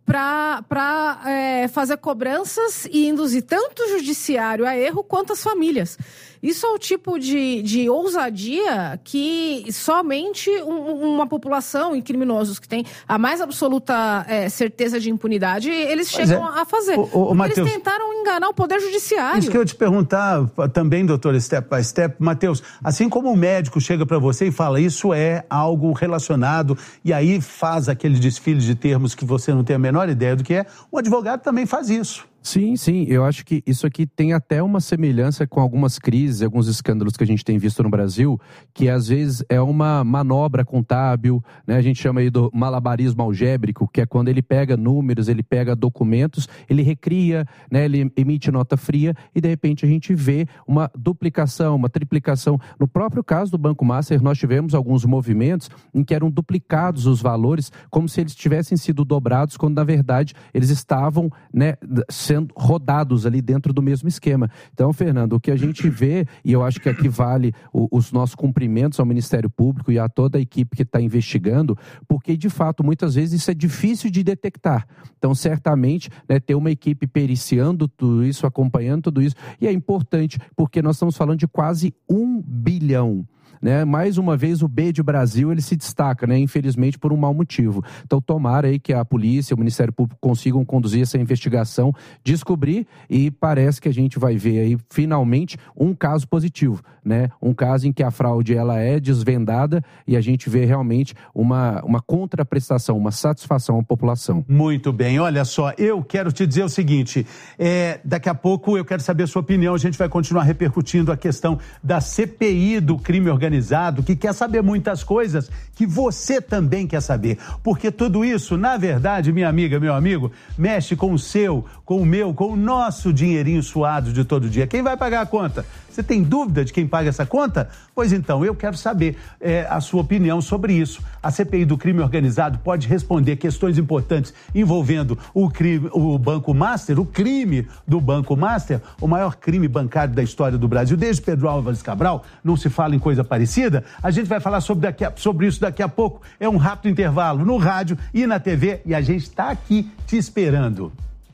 para é, fazer cobranças e induzir tanto o judiciário a erro quanto as famílias. Isso é o tipo de, de ousadia que somente um, uma população e criminosos que tem a mais absoluta é, certeza de impunidade, eles Pois chegam é. a fazer. Ô, ô, Porque Mateus, eles tentaram enganar o Poder Judiciário. Isso que eu ia te perguntar também, doutor, step by step. Mateus, assim como o médico chega para você e fala isso é algo relacionado e aí faz aquele desfile de termos que você não tem a menor ideia do que é, o advogado também faz isso. Sim, sim, eu acho que isso aqui tem até uma semelhança com algumas crises, alguns escândalos que a gente tem visto no Brasil, que às vezes é uma manobra contábil, né? A gente chama aí do malabarismo algébrico, que é quando ele pega números, ele pega documentos, ele recria, né? Ele emite nota fria e de repente a gente vê uma duplicação, uma triplicação. No próprio caso do Banco Master, nós tivemos alguns movimentos em que eram duplicados os valores, como se eles tivessem sido dobrados, quando na verdade eles estavam, né, sendo rodados ali dentro do mesmo esquema. Então, Fernando, o que a gente vê, e eu acho que aqui vale o, os nossos cumprimentos ao Ministério Público e a toda a equipe que está investigando, porque, de fato, muitas vezes isso é difícil de detectar. Então, certamente, né, ter uma equipe periciando tudo isso, acompanhando tudo isso, e é importante, porque nós estamos falando de quase um bilhão. Né? Mais uma vez o B de Brasil ele se destaca, né? Infelizmente por um mau motivo. Então tomara aí que a polícia, o Ministério Público consigam conduzir essa investigação, descobrir e parece que a gente vai ver aí finalmente um caso positivo, né? Um caso em que a fraude ela é desvendada e a gente vê realmente uma, uma contraprestação, uma satisfação à população. Muito bem, olha só, eu quero te dizer o seguinte, é, daqui a pouco eu quero saber a sua opinião, a gente vai continuar repercutindo a questão da C P I do crime organizado, que quer saber muitas coisas que você também quer saber, porque tudo isso, na verdade, minha amiga, meu amigo, mexe com o seu, com o meu, com o nosso dinheirinho suado de todo dia. Quem vai pagar a conta? Você tem dúvida de quem paga essa conta? Pois então, eu quero saber é, a sua opinião sobre isso. A C P I do crime organizado pode responder questões importantes envolvendo o, crime, o Banco Master, o crime do Banco Master, o maior crime bancário da história do Brasil, desde Pedro Álvares Cabral, não se fala em coisa parecida. A gente vai falar sobre, daqui a, sobre isso daqui a pouco. É um rápido intervalo no rádio e na T V e a gente está aqui te esperando.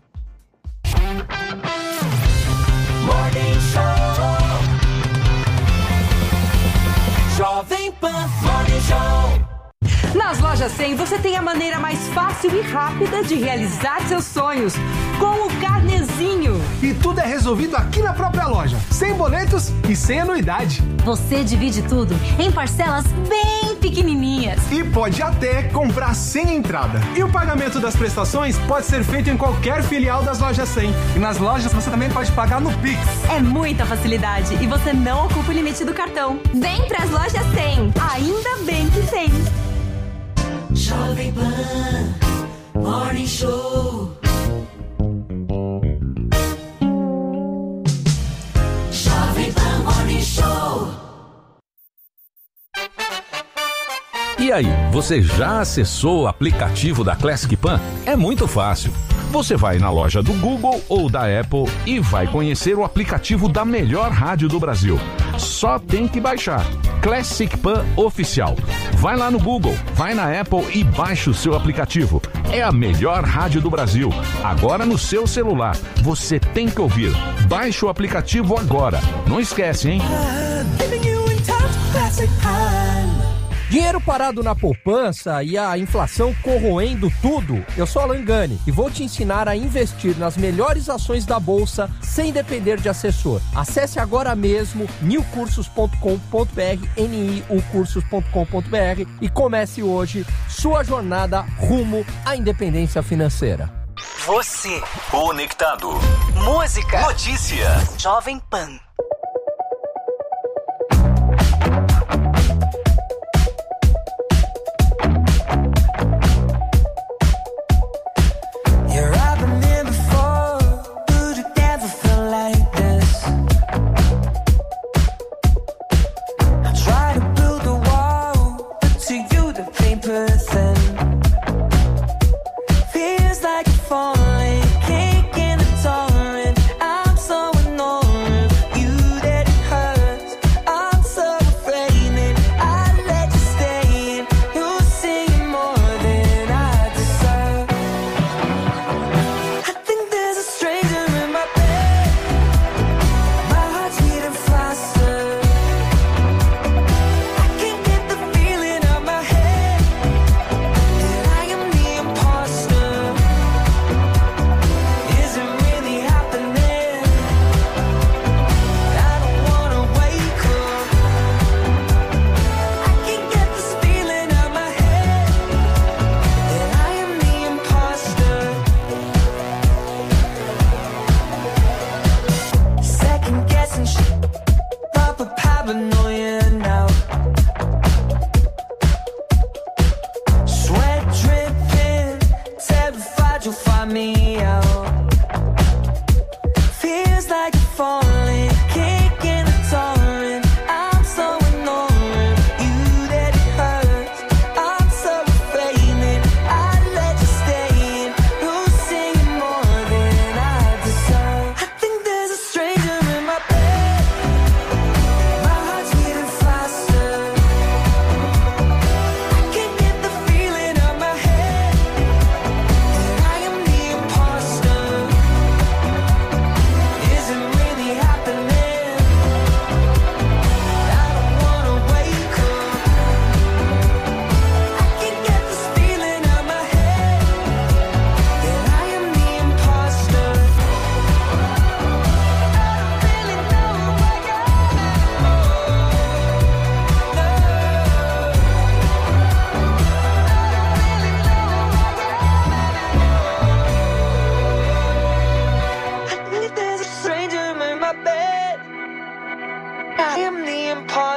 Morning Show. Jovem Pan Morning Show. Nas Lojas cem, você tem a maneira mais fácil e rápida de realizar seus sonhos com o Carnezinho. E tudo é resolvido aqui na própria loja, sem boletos e sem anuidade. Você divide tudo em parcelas bem pequenininhas. E pode até comprar sem entrada. E o pagamento das prestações pode ser feito em qualquer filial das Lojas cem. E nas lojas você também pode pagar no Pix. É muita facilidade e você não ocupa o limite do cartão. Vem pras Lojas cem. Ainda bem que tem. Jovem Pan Morning Show. Jovem Pan Morning Show. E aí, você já acessou o aplicativo da Classic Pan? É muito fácil. Você vai na loja do Google ou da Apple e vai conhecer o aplicativo da melhor rádio do Brasil. Só tem que baixar. Classic Pan Oficial. Vai lá no Google, vai na Apple e baixa o seu aplicativo. É a melhor rádio do Brasil. Agora no seu celular. Você tem que ouvir. Baixe o aplicativo agora. Não esquece, hein? Dinheiro parado na poupança e a inflação corroendo tudo? Eu sou Alan Gani e vou te ensinar a investir nas melhores ações da Bolsa sem depender de assessor. Acesse agora mesmo new cursos ponto com ponto b r, N I U cursos ponto com ponto b r e comece hoje sua jornada rumo à independência financeira. Você conectado. Música. Notícia. Jovem Pan.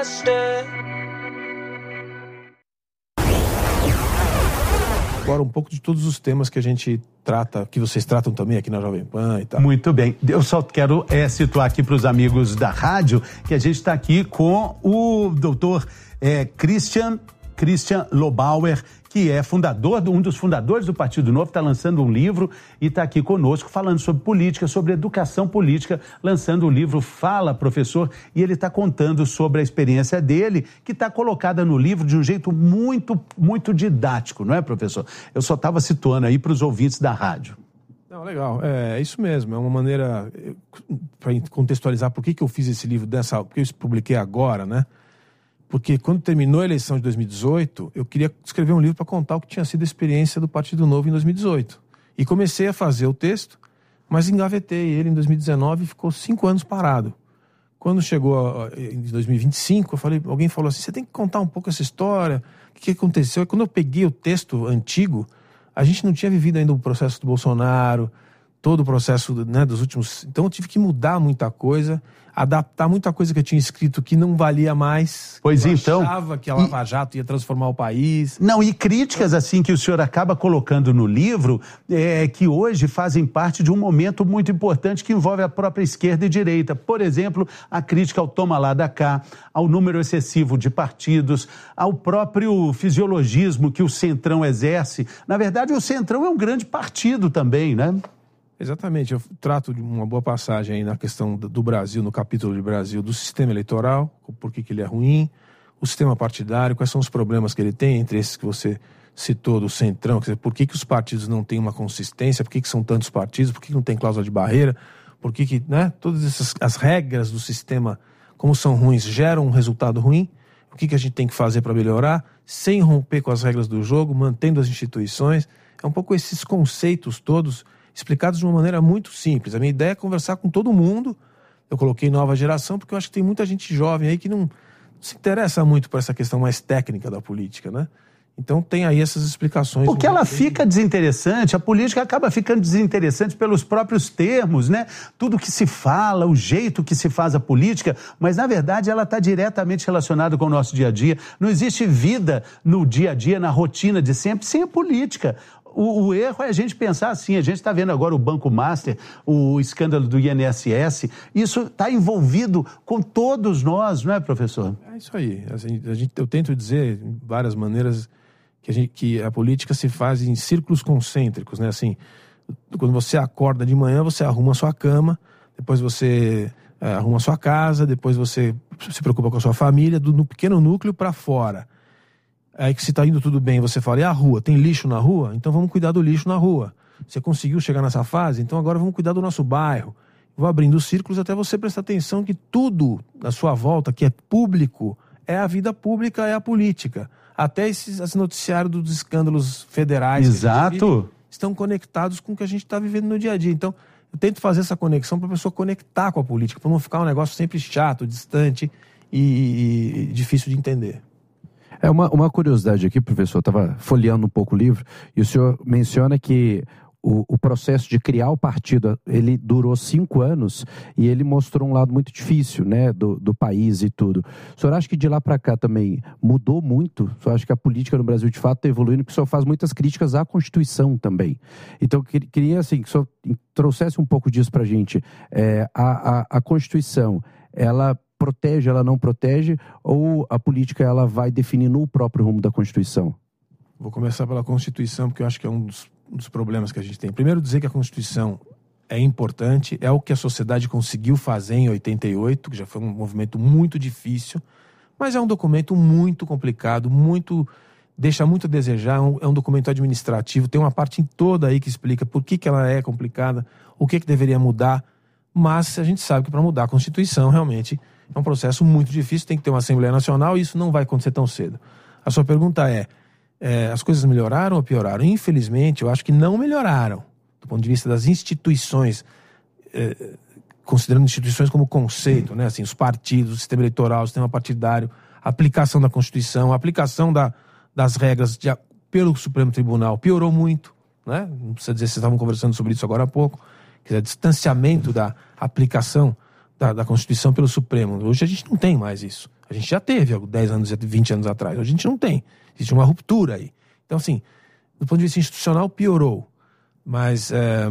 understood. Agora um pouco de todos os temas que a gente trata, que vocês tratam também aqui na Jovem Pan e tal. Muito bem. Eu só quero é, situar aqui para os amigos da rádio que a gente está aqui com o doutor é, Christian, Christian Lobauer, que é fundador, um dos fundadores do Partido Novo, está lançando um livro e está aqui conosco falando sobre política, sobre educação política, lançando o livro Fala, Professor, e ele está contando sobre a experiência dele, que está colocada no livro de um jeito muito, muito didático, não é, professor? Eu só estava situando aí para os ouvintes da rádio. Não, legal, é, é isso mesmo, é uma maneira, para contextualizar por que, que eu fiz esse livro dessa, porque eu publiquei agora, né? Porque quando terminou a eleição de dois mil e dezoito, eu queria escrever um livro para contar o que tinha sido a experiência do Partido Novo em dois mil e dezoito. E comecei a fazer o texto, mas engavetei ele em dois mil e dezenove e ficou cinco anos parado. Quando chegou em dois mil e vinte e cinco, eu falei, alguém falou assim, você tem que contar um pouco essa história, o que, que aconteceu. E quando eu peguei o texto antigo, a gente não tinha vivido ainda o processo do Bolsonaro, todo o processo, né, dos últimos... Então eu tive que mudar muita coisa, adaptar muita coisa que eu tinha escrito que não valia mais. Pois eu então... achava que a Lava Jato ia transformar o país. Não, e críticas assim que o senhor acaba colocando no livro, é, que hoje fazem parte de um momento muito importante que envolve a própria esquerda e direita. Por exemplo, a crítica ao toma lá da cá, ao número excessivo de partidos, ao próprio fisiologismo que o Centrão exerce. Na verdade, o Centrão é um grande partido também, né? Exatamente, eu trato de uma boa passagem aí na questão do Brasil, no capítulo de Brasil, do sistema eleitoral, por que que ele é ruim, o sistema partidário, quais são os problemas que ele tem, entre esses que você citou do Centrão, quer dizer, por que que os partidos não têm uma consistência, por que que são tantos partidos, por que que não tem cláusula de barreira, por que que, né, todas essas as regras do sistema, como são ruins, geram um resultado ruim, o que que a gente tem que fazer para melhorar, sem romper com as regras do jogo, mantendo as instituições, é um pouco esses conceitos todos explicados de uma maneira muito simples. A minha ideia é conversar com todo mundo. Eu coloquei nova geração porque eu acho que tem muita gente jovem aí que não se interessa muito por essa questão mais técnica da política, né? Então tem aí essas explicações. Porque ela fica desinteressante, a política acaba ficando desinteressante pelos próprios termos, né? Tudo que se fala, o jeito que se faz a política, mas na verdade ela está diretamente relacionada com o nosso dia a dia. Não existe vida no dia a dia, na rotina de sempre, sem a política. O, o erro é a gente pensar assim, a gente está vendo agora o Banco Master, o escândalo do I N S S, isso está envolvido com todos nós, não é, professor? É isso aí, a gente, a gente, eu tento dizer de várias maneiras que a, gente, que a política se faz em círculos concêntricos, né, assim, quando você acorda de manhã, você arruma a sua cama, depois você é, arruma a sua casa, depois você se preocupa com a sua família, do no pequeno núcleo para fora. Aí que se está indo tudo bem, você fala, e a rua? Tem lixo na rua? Então vamos cuidar do lixo na rua. Você conseguiu chegar nessa fase? Então agora vamos cuidar do nosso bairro. Vou abrindo os círculos até você prestar atenção que tudo na sua volta, que é público, é a vida pública, é a política. Até esses, esse noticiário dos escândalos federais. Exato. Vive, estão conectados com o que a gente está vivendo no dia a dia. Então eu tento fazer essa conexão para a pessoa conectar com a política, para não ficar um negócio sempre chato, distante e, e, e difícil de entender. É uma, uma curiosidade aqui, professor, eu estava folheando um pouco o livro, e o senhor menciona que o, o processo de criar o partido, ele durou cinco anos, e ele mostrou um lado muito difícil, né, do, do país e tudo. O senhor acha que de lá para cá também mudou muito? O senhor acha que a política no Brasil de fato está evoluindo, porque o senhor faz muitas críticas à Constituição também. Então, eu queria, assim, que o senhor trouxesse um pouco disso para a gente. É, a, a, a Constituição, ela protege, ela não protege, ou a política ela vai definindo o próprio rumo da Constituição? Vou começar pela Constituição, porque eu acho que é um dos, um dos problemas que a gente tem. Primeiro, dizer que a Constituição é importante, é o que a sociedade conseguiu fazer em oitenta e oito, que já foi um movimento muito difícil, mas é um documento muito complicado, muito, deixa muito a desejar, é um, é um documento administrativo, tem uma parte toda aí que explica por que, que ela é complicada, o que, que deveria mudar, mas a gente sabe que para mudar a Constituição, realmente, é um processo muito difícil, tem que ter uma Assembleia Nacional e isso não vai acontecer tão cedo. A sua pergunta é, é, as coisas melhoraram ou pioraram? Infelizmente, eu acho que não melhoraram, do ponto de vista das instituições, é, considerando instituições como conceito, né? Assim, os partidos, o sistema eleitoral, o sistema partidário, a aplicação da Constituição, a aplicação da, das regras de, pelo Supremo Tribunal piorou muito, né? Não precisa dizer, vocês estavam conversando sobre isso agora há pouco, quer dizer, distanciamento da aplicação Da, da Constituição pelo Supremo. Hoje a gente não tem mais isso. A gente já teve há dez anos, vinte anos atrás. A gente não tem. Existe uma ruptura aí. Então, assim, do ponto de vista institucional, piorou. Mas, é,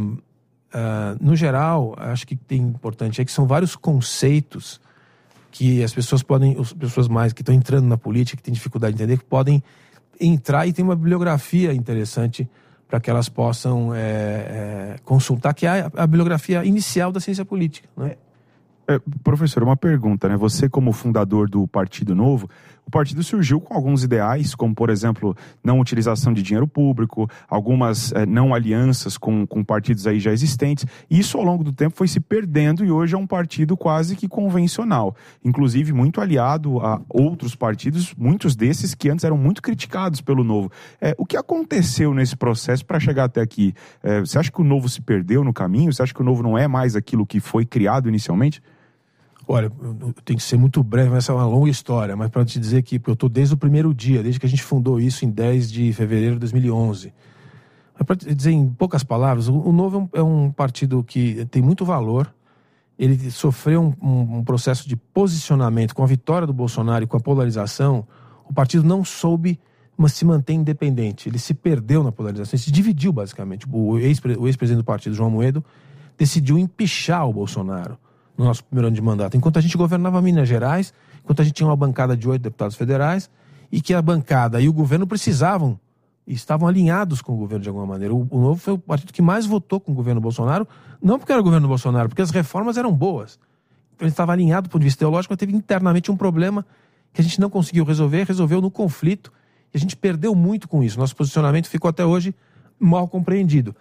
é, no geral, acho que tem importante é que são vários conceitos que as pessoas podem, as pessoas mais que estão entrando na política, que têm dificuldade de entender, que podem entrar e tem uma bibliografia interessante para que elas possam é, é, consultar, que é a, a bibliografia inicial da ciência política, né? É, professor, uma pergunta, né? Você, como fundador do Partido Novo, o partido surgiu com alguns ideais, como, por exemplo, não utilização de dinheiro público, algumas é, não alianças com, com partidos aí já existentes. Isso, ao longo do tempo, foi se perdendo e hoje é um partido quase que convencional. Inclusive, muito aliado a outros partidos, muitos desses que antes eram muito criticados pelo Novo. É, o que aconteceu nesse processo para chegar até aqui? É, você acha que o Novo se perdeu no caminho? Você acha que o Novo não é mais aquilo que foi criado inicialmente? Olha, eu tenho que ser muito breve, mas essa é uma longa história, mas para te dizer que eu estou desde o primeiro dia, desde que a gente fundou isso em dez de fevereiro de dois mil e onze. Mas para te dizer em poucas palavras, o, o Novo é um, é um partido que tem muito valor, ele sofreu um, um, um processo de posicionamento com a vitória do Bolsonaro e com a polarização. O partido não soube, mas se mantém independente, ele se perdeu na polarização, ele se dividiu basicamente. O, ex, o ex-presidente do partido, João Amoedo, decidiu empichar o Bolsonaro no nosso primeiro ano de mandato, enquanto a gente governava Minas Gerais, enquanto a gente tinha uma bancada de oito deputados federais, e que a bancada e o governo precisavam, e estavam alinhados com o governo de alguma maneira. O, o Novo foi o partido que mais votou com o governo Bolsonaro, não porque era o governo Bolsonaro, porque as reformas eram boas. Então ele estava alinhado do ponto de vista ideológico, mas teve internamente um problema que a gente não conseguiu resolver, resolveu no conflito, e a gente perdeu muito com isso. Nosso posicionamento ficou até hoje mal compreendido.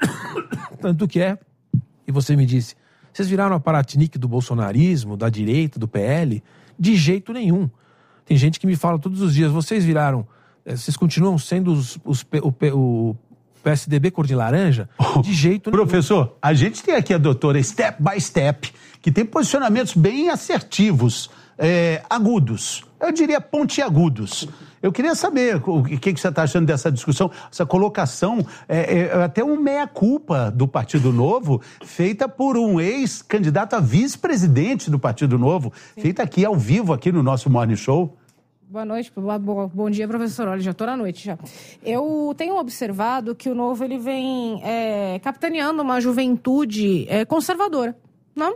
Tanto que é, e você me disse, vocês viraram a paratinique do bolsonarismo, da direita, do P L? De jeito nenhum. Tem gente que me fala todos os dias, vocês viraram, vocês continuam sendo os, os, o, o P S D B cor de laranja? De jeito nenhum. Professor, a gente tem aqui a doutora Step by Step, que tem posicionamentos bem assertivos, é, agudos, eu diria pontiagudos. Eu queria saber o que, que você está achando dessa discussão, essa colocação, é, é, até um meia-culpa do Partido Novo, feita por um ex-candidato a vice-presidente do Partido Novo, Sim. feita aqui ao vivo, aqui no nosso Morning Show. Boa noite, bom, bom dia, professor. Olha, já estou na noite já. Eu tenho observado que o Novo ele vem é, capitaneando uma juventude é, conservadora, não?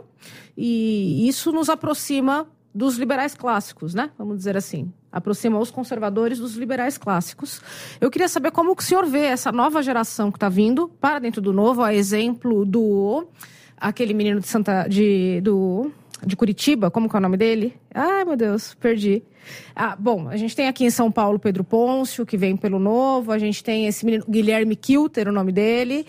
E isso nos aproxima dos liberais clássicos, né? Vamos dizer assim. Aproxima os conservadores dos liberais clássicos. Eu queria saber como que o senhor vê essa nova geração que está vindo para dentro do Novo, a exemplo do... aquele menino de Santa... de, do, de Curitiba, como que é o nome dele? Ai, meu Deus, perdi. Ah, bom, a gente tem aqui em São Paulo Pedro Pôncio, que vem pelo Novo, a gente tem esse menino Guilherme Kilter, o nome dele,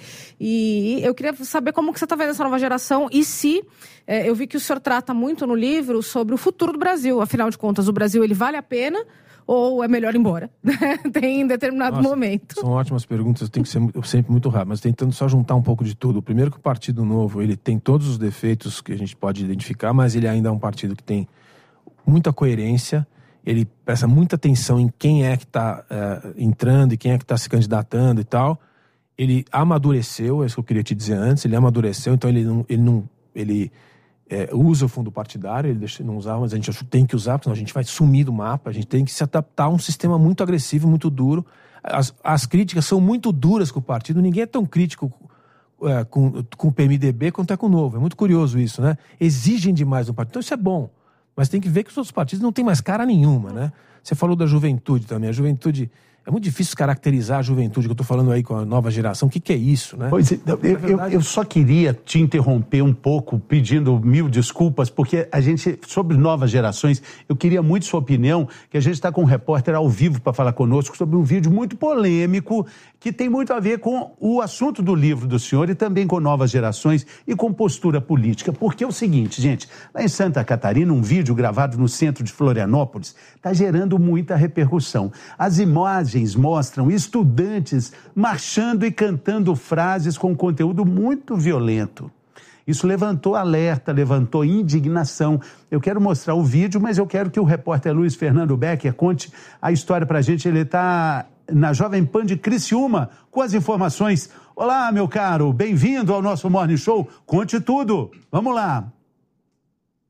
e eu queria saber como que você está vendo essa nova geração e se, é, eu vi que o senhor trata muito no livro sobre o futuro do Brasil, afinal de contas, o Brasil ele vale a pena ou é melhor ir embora? Tem em determinado Nossa, momento. São ótimas perguntas, eu tenho que ser sempre muito rápido, mas tentando só juntar um pouco de tudo. Primeiro que o Partido Novo, ele tem todos os defeitos que a gente pode identificar, mas ele ainda é um partido que tem muita coerência, ele presta muita atenção em quem é que está uh, entrando e quem é que está se candidatando e tal. Ele amadureceu, é isso que eu queria te dizer antes, ele amadureceu, então ele não, ele não ele, é, usa o fundo partidário, ele deixa, não usava, mas a gente tem que usar, porque senão a gente vai sumir do mapa, a gente tem que se adaptar a um sistema muito agressivo, muito duro. As, as críticas são muito duras com o partido, ninguém é tão crítico é, com, com o P M D B quanto é com o Novo, é muito curioso isso, né? Exigem demais do partido, então isso é bom. Mas tem que ver que os outros partidos não têm mais cara nenhuma, né? Você falou da juventude também. A juventude... É muito difícil caracterizar a juventude, que eu estou falando aí com a nova geração. O que, que é isso, né? Pois é, eu, verdade... eu, eu só queria te interromper um pouco, pedindo mil desculpas, porque a gente, sobre novas gerações, eu queria muito sua opinião, que a gente está com um repórter ao vivo para falar conosco sobre um vídeo muito polêmico, que tem muito a ver com o assunto do livro do senhor e também com novas gerações e com postura política. Porque é o seguinte, gente, lá em Santa Catarina, um vídeo gravado no centro de Florianópolis está gerando muita repercussão. As imagens mostram estudantes marchando e cantando frases com conteúdo muito violento. Isso levantou alerta, levantou indignação. Eu quero mostrar o vídeo, mas eu quero que o repórter Luiz Fernando Becker conte a história pra gente. Ele está na Jovem Pan de Criciúma com as informações. Olá, meu caro, bem-vindo ao nosso Morning Show. Conte tudo. Vamos lá.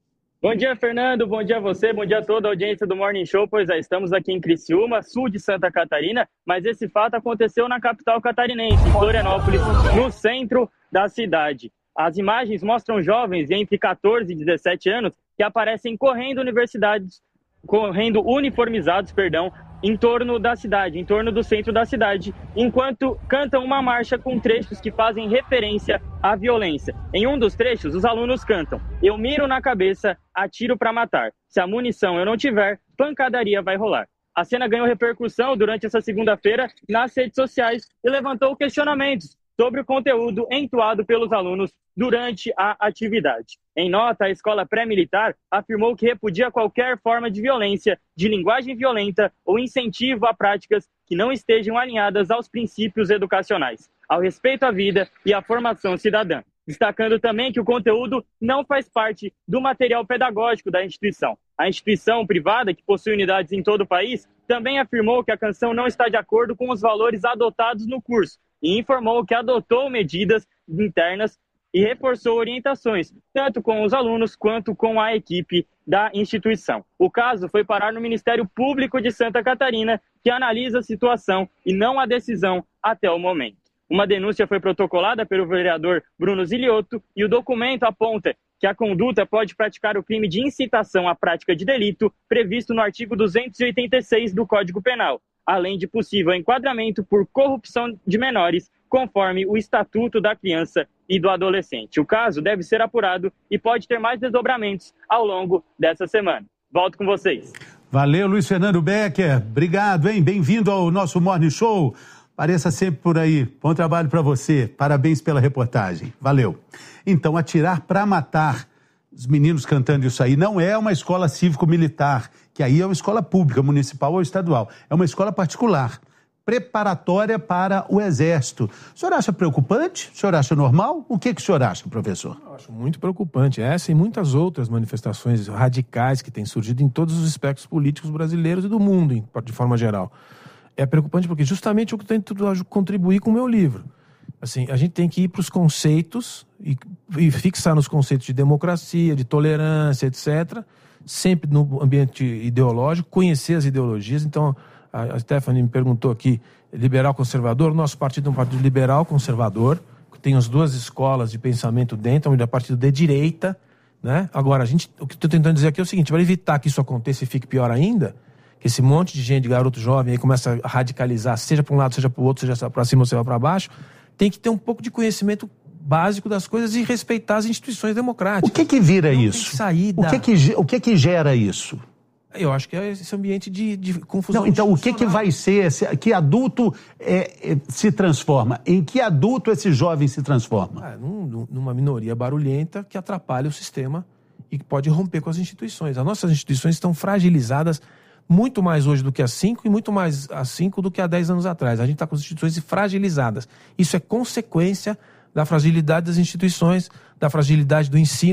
Bom dia, Fernando. Bom dia a você. Bom dia a toda a audiência do Morning Show. Pois é, estamos aqui em Criciúma, sul de Santa Catarina, mas esse fato aconteceu na capital catarinense, em Florianópolis, no centro da cidade. As imagens mostram jovens entre catorze e dezessete anos que aparecem correndo universidades, correndo uniformizados, perdão, em torno da cidade, em torno do centro da cidade, enquanto cantam uma marcha com trechos que fazem referência à violência. Em um dos trechos, os alunos cantam: "Eu miro na cabeça, atiro para matar. Se a munição eu não tiver, pancadaria vai rolar." A cena ganhou repercussão durante essa segunda-feira nas redes sociais e levantou questionamentos sobre o conteúdo entoado pelos alunos durante a atividade. Em nota, a escola pré-militar afirmou que repudia qualquer forma de violência, de linguagem violenta ou incentivo a práticas que não estejam alinhadas aos princípios educacionais, ao respeito à vida e à formação cidadã. Destacando também que o conteúdo não faz parte do material pedagógico da instituição. A instituição privada, que possui unidades em todo o país, também afirmou que a canção não está de acordo com os valores adotados no curso e informou que adotou medidas internas e reforçou orientações, tanto com os alunos quanto com a equipe da instituição. O caso foi parar no Ministério Público de Santa Catarina, que analisa a situação e não a decisão até o momento. Uma denúncia foi protocolada pelo vereador Bruno Ziliotto e o documento aponta que a conduta pode praticar o crime de incitação à prática de delito previsto no artigo duzentos e oitenta e seis do Código Penal, além de possível enquadramento por corrupção de menores, conforme o Estatuto da Criança e do Adolescente. O caso deve ser apurado e pode ter mais desdobramentos ao longo dessa semana. Volto com vocês. Valeu, Luiz Fernando Becker. Obrigado, hein? Bem-vindo ao nosso Morning Show. Pareça sempre por aí. Bom trabalho para você. Parabéns pela reportagem. Valeu. Então, atirar para matar. Os meninos cantando isso aí não é uma escola cívico-militar, que aí é uma escola pública, municipal ou estadual. É uma escola particular, preparatória para o Exército. O senhor acha preocupante? O senhor acha normal? O que, que o senhor acha, professor? Eu acho muito preocupante. Essa e muitas outras manifestações radicais que têm surgido em todos os espectros políticos brasileiros e do mundo, de forma geral. É preocupante porque justamente eu tento contribuir com o meu livro. Assim, a gente tem que ir para os conceitos e, e fixar nos conceitos de democracia, de tolerância, etcétera, sempre no ambiente ideológico, conhecer as ideologias. Então, a Stephanie me perguntou aqui, liberal-conservador, o nosso partido é um partido liberal-conservador, que tem as duas escolas de pensamento dentro, onde é partido de direita, né? Agora, a gente, o que eu estou tentando dizer aqui é o seguinte, para evitar que isso aconteça e fique pior ainda, que esse monte de gente, garoto jovem, aí começa a radicalizar, seja para um lado, seja para o outro, seja para cima ou seja para baixo, tem que ter um pouco de conhecimento básico das coisas e respeitar as instituições democráticas. O que que vira Não isso? Tem saída. O que que, o que que gera isso? Eu acho que é esse ambiente de, de confusão. Não, então, o que que vai ser? Que adulto é, é, se transforma? Em que adulto esse jovem se transforma? Ah, num, numa minoria barulhenta que atrapalha o sistema e que pode romper com as instituições. As nossas instituições estão fragilizadas muito mais hoje do que há cinco e muito mais há cinco do que há dez anos atrás. A gente está com as instituições fragilizadas. Isso é consequência da fragilidade das instituições, da fragilidade do ensino.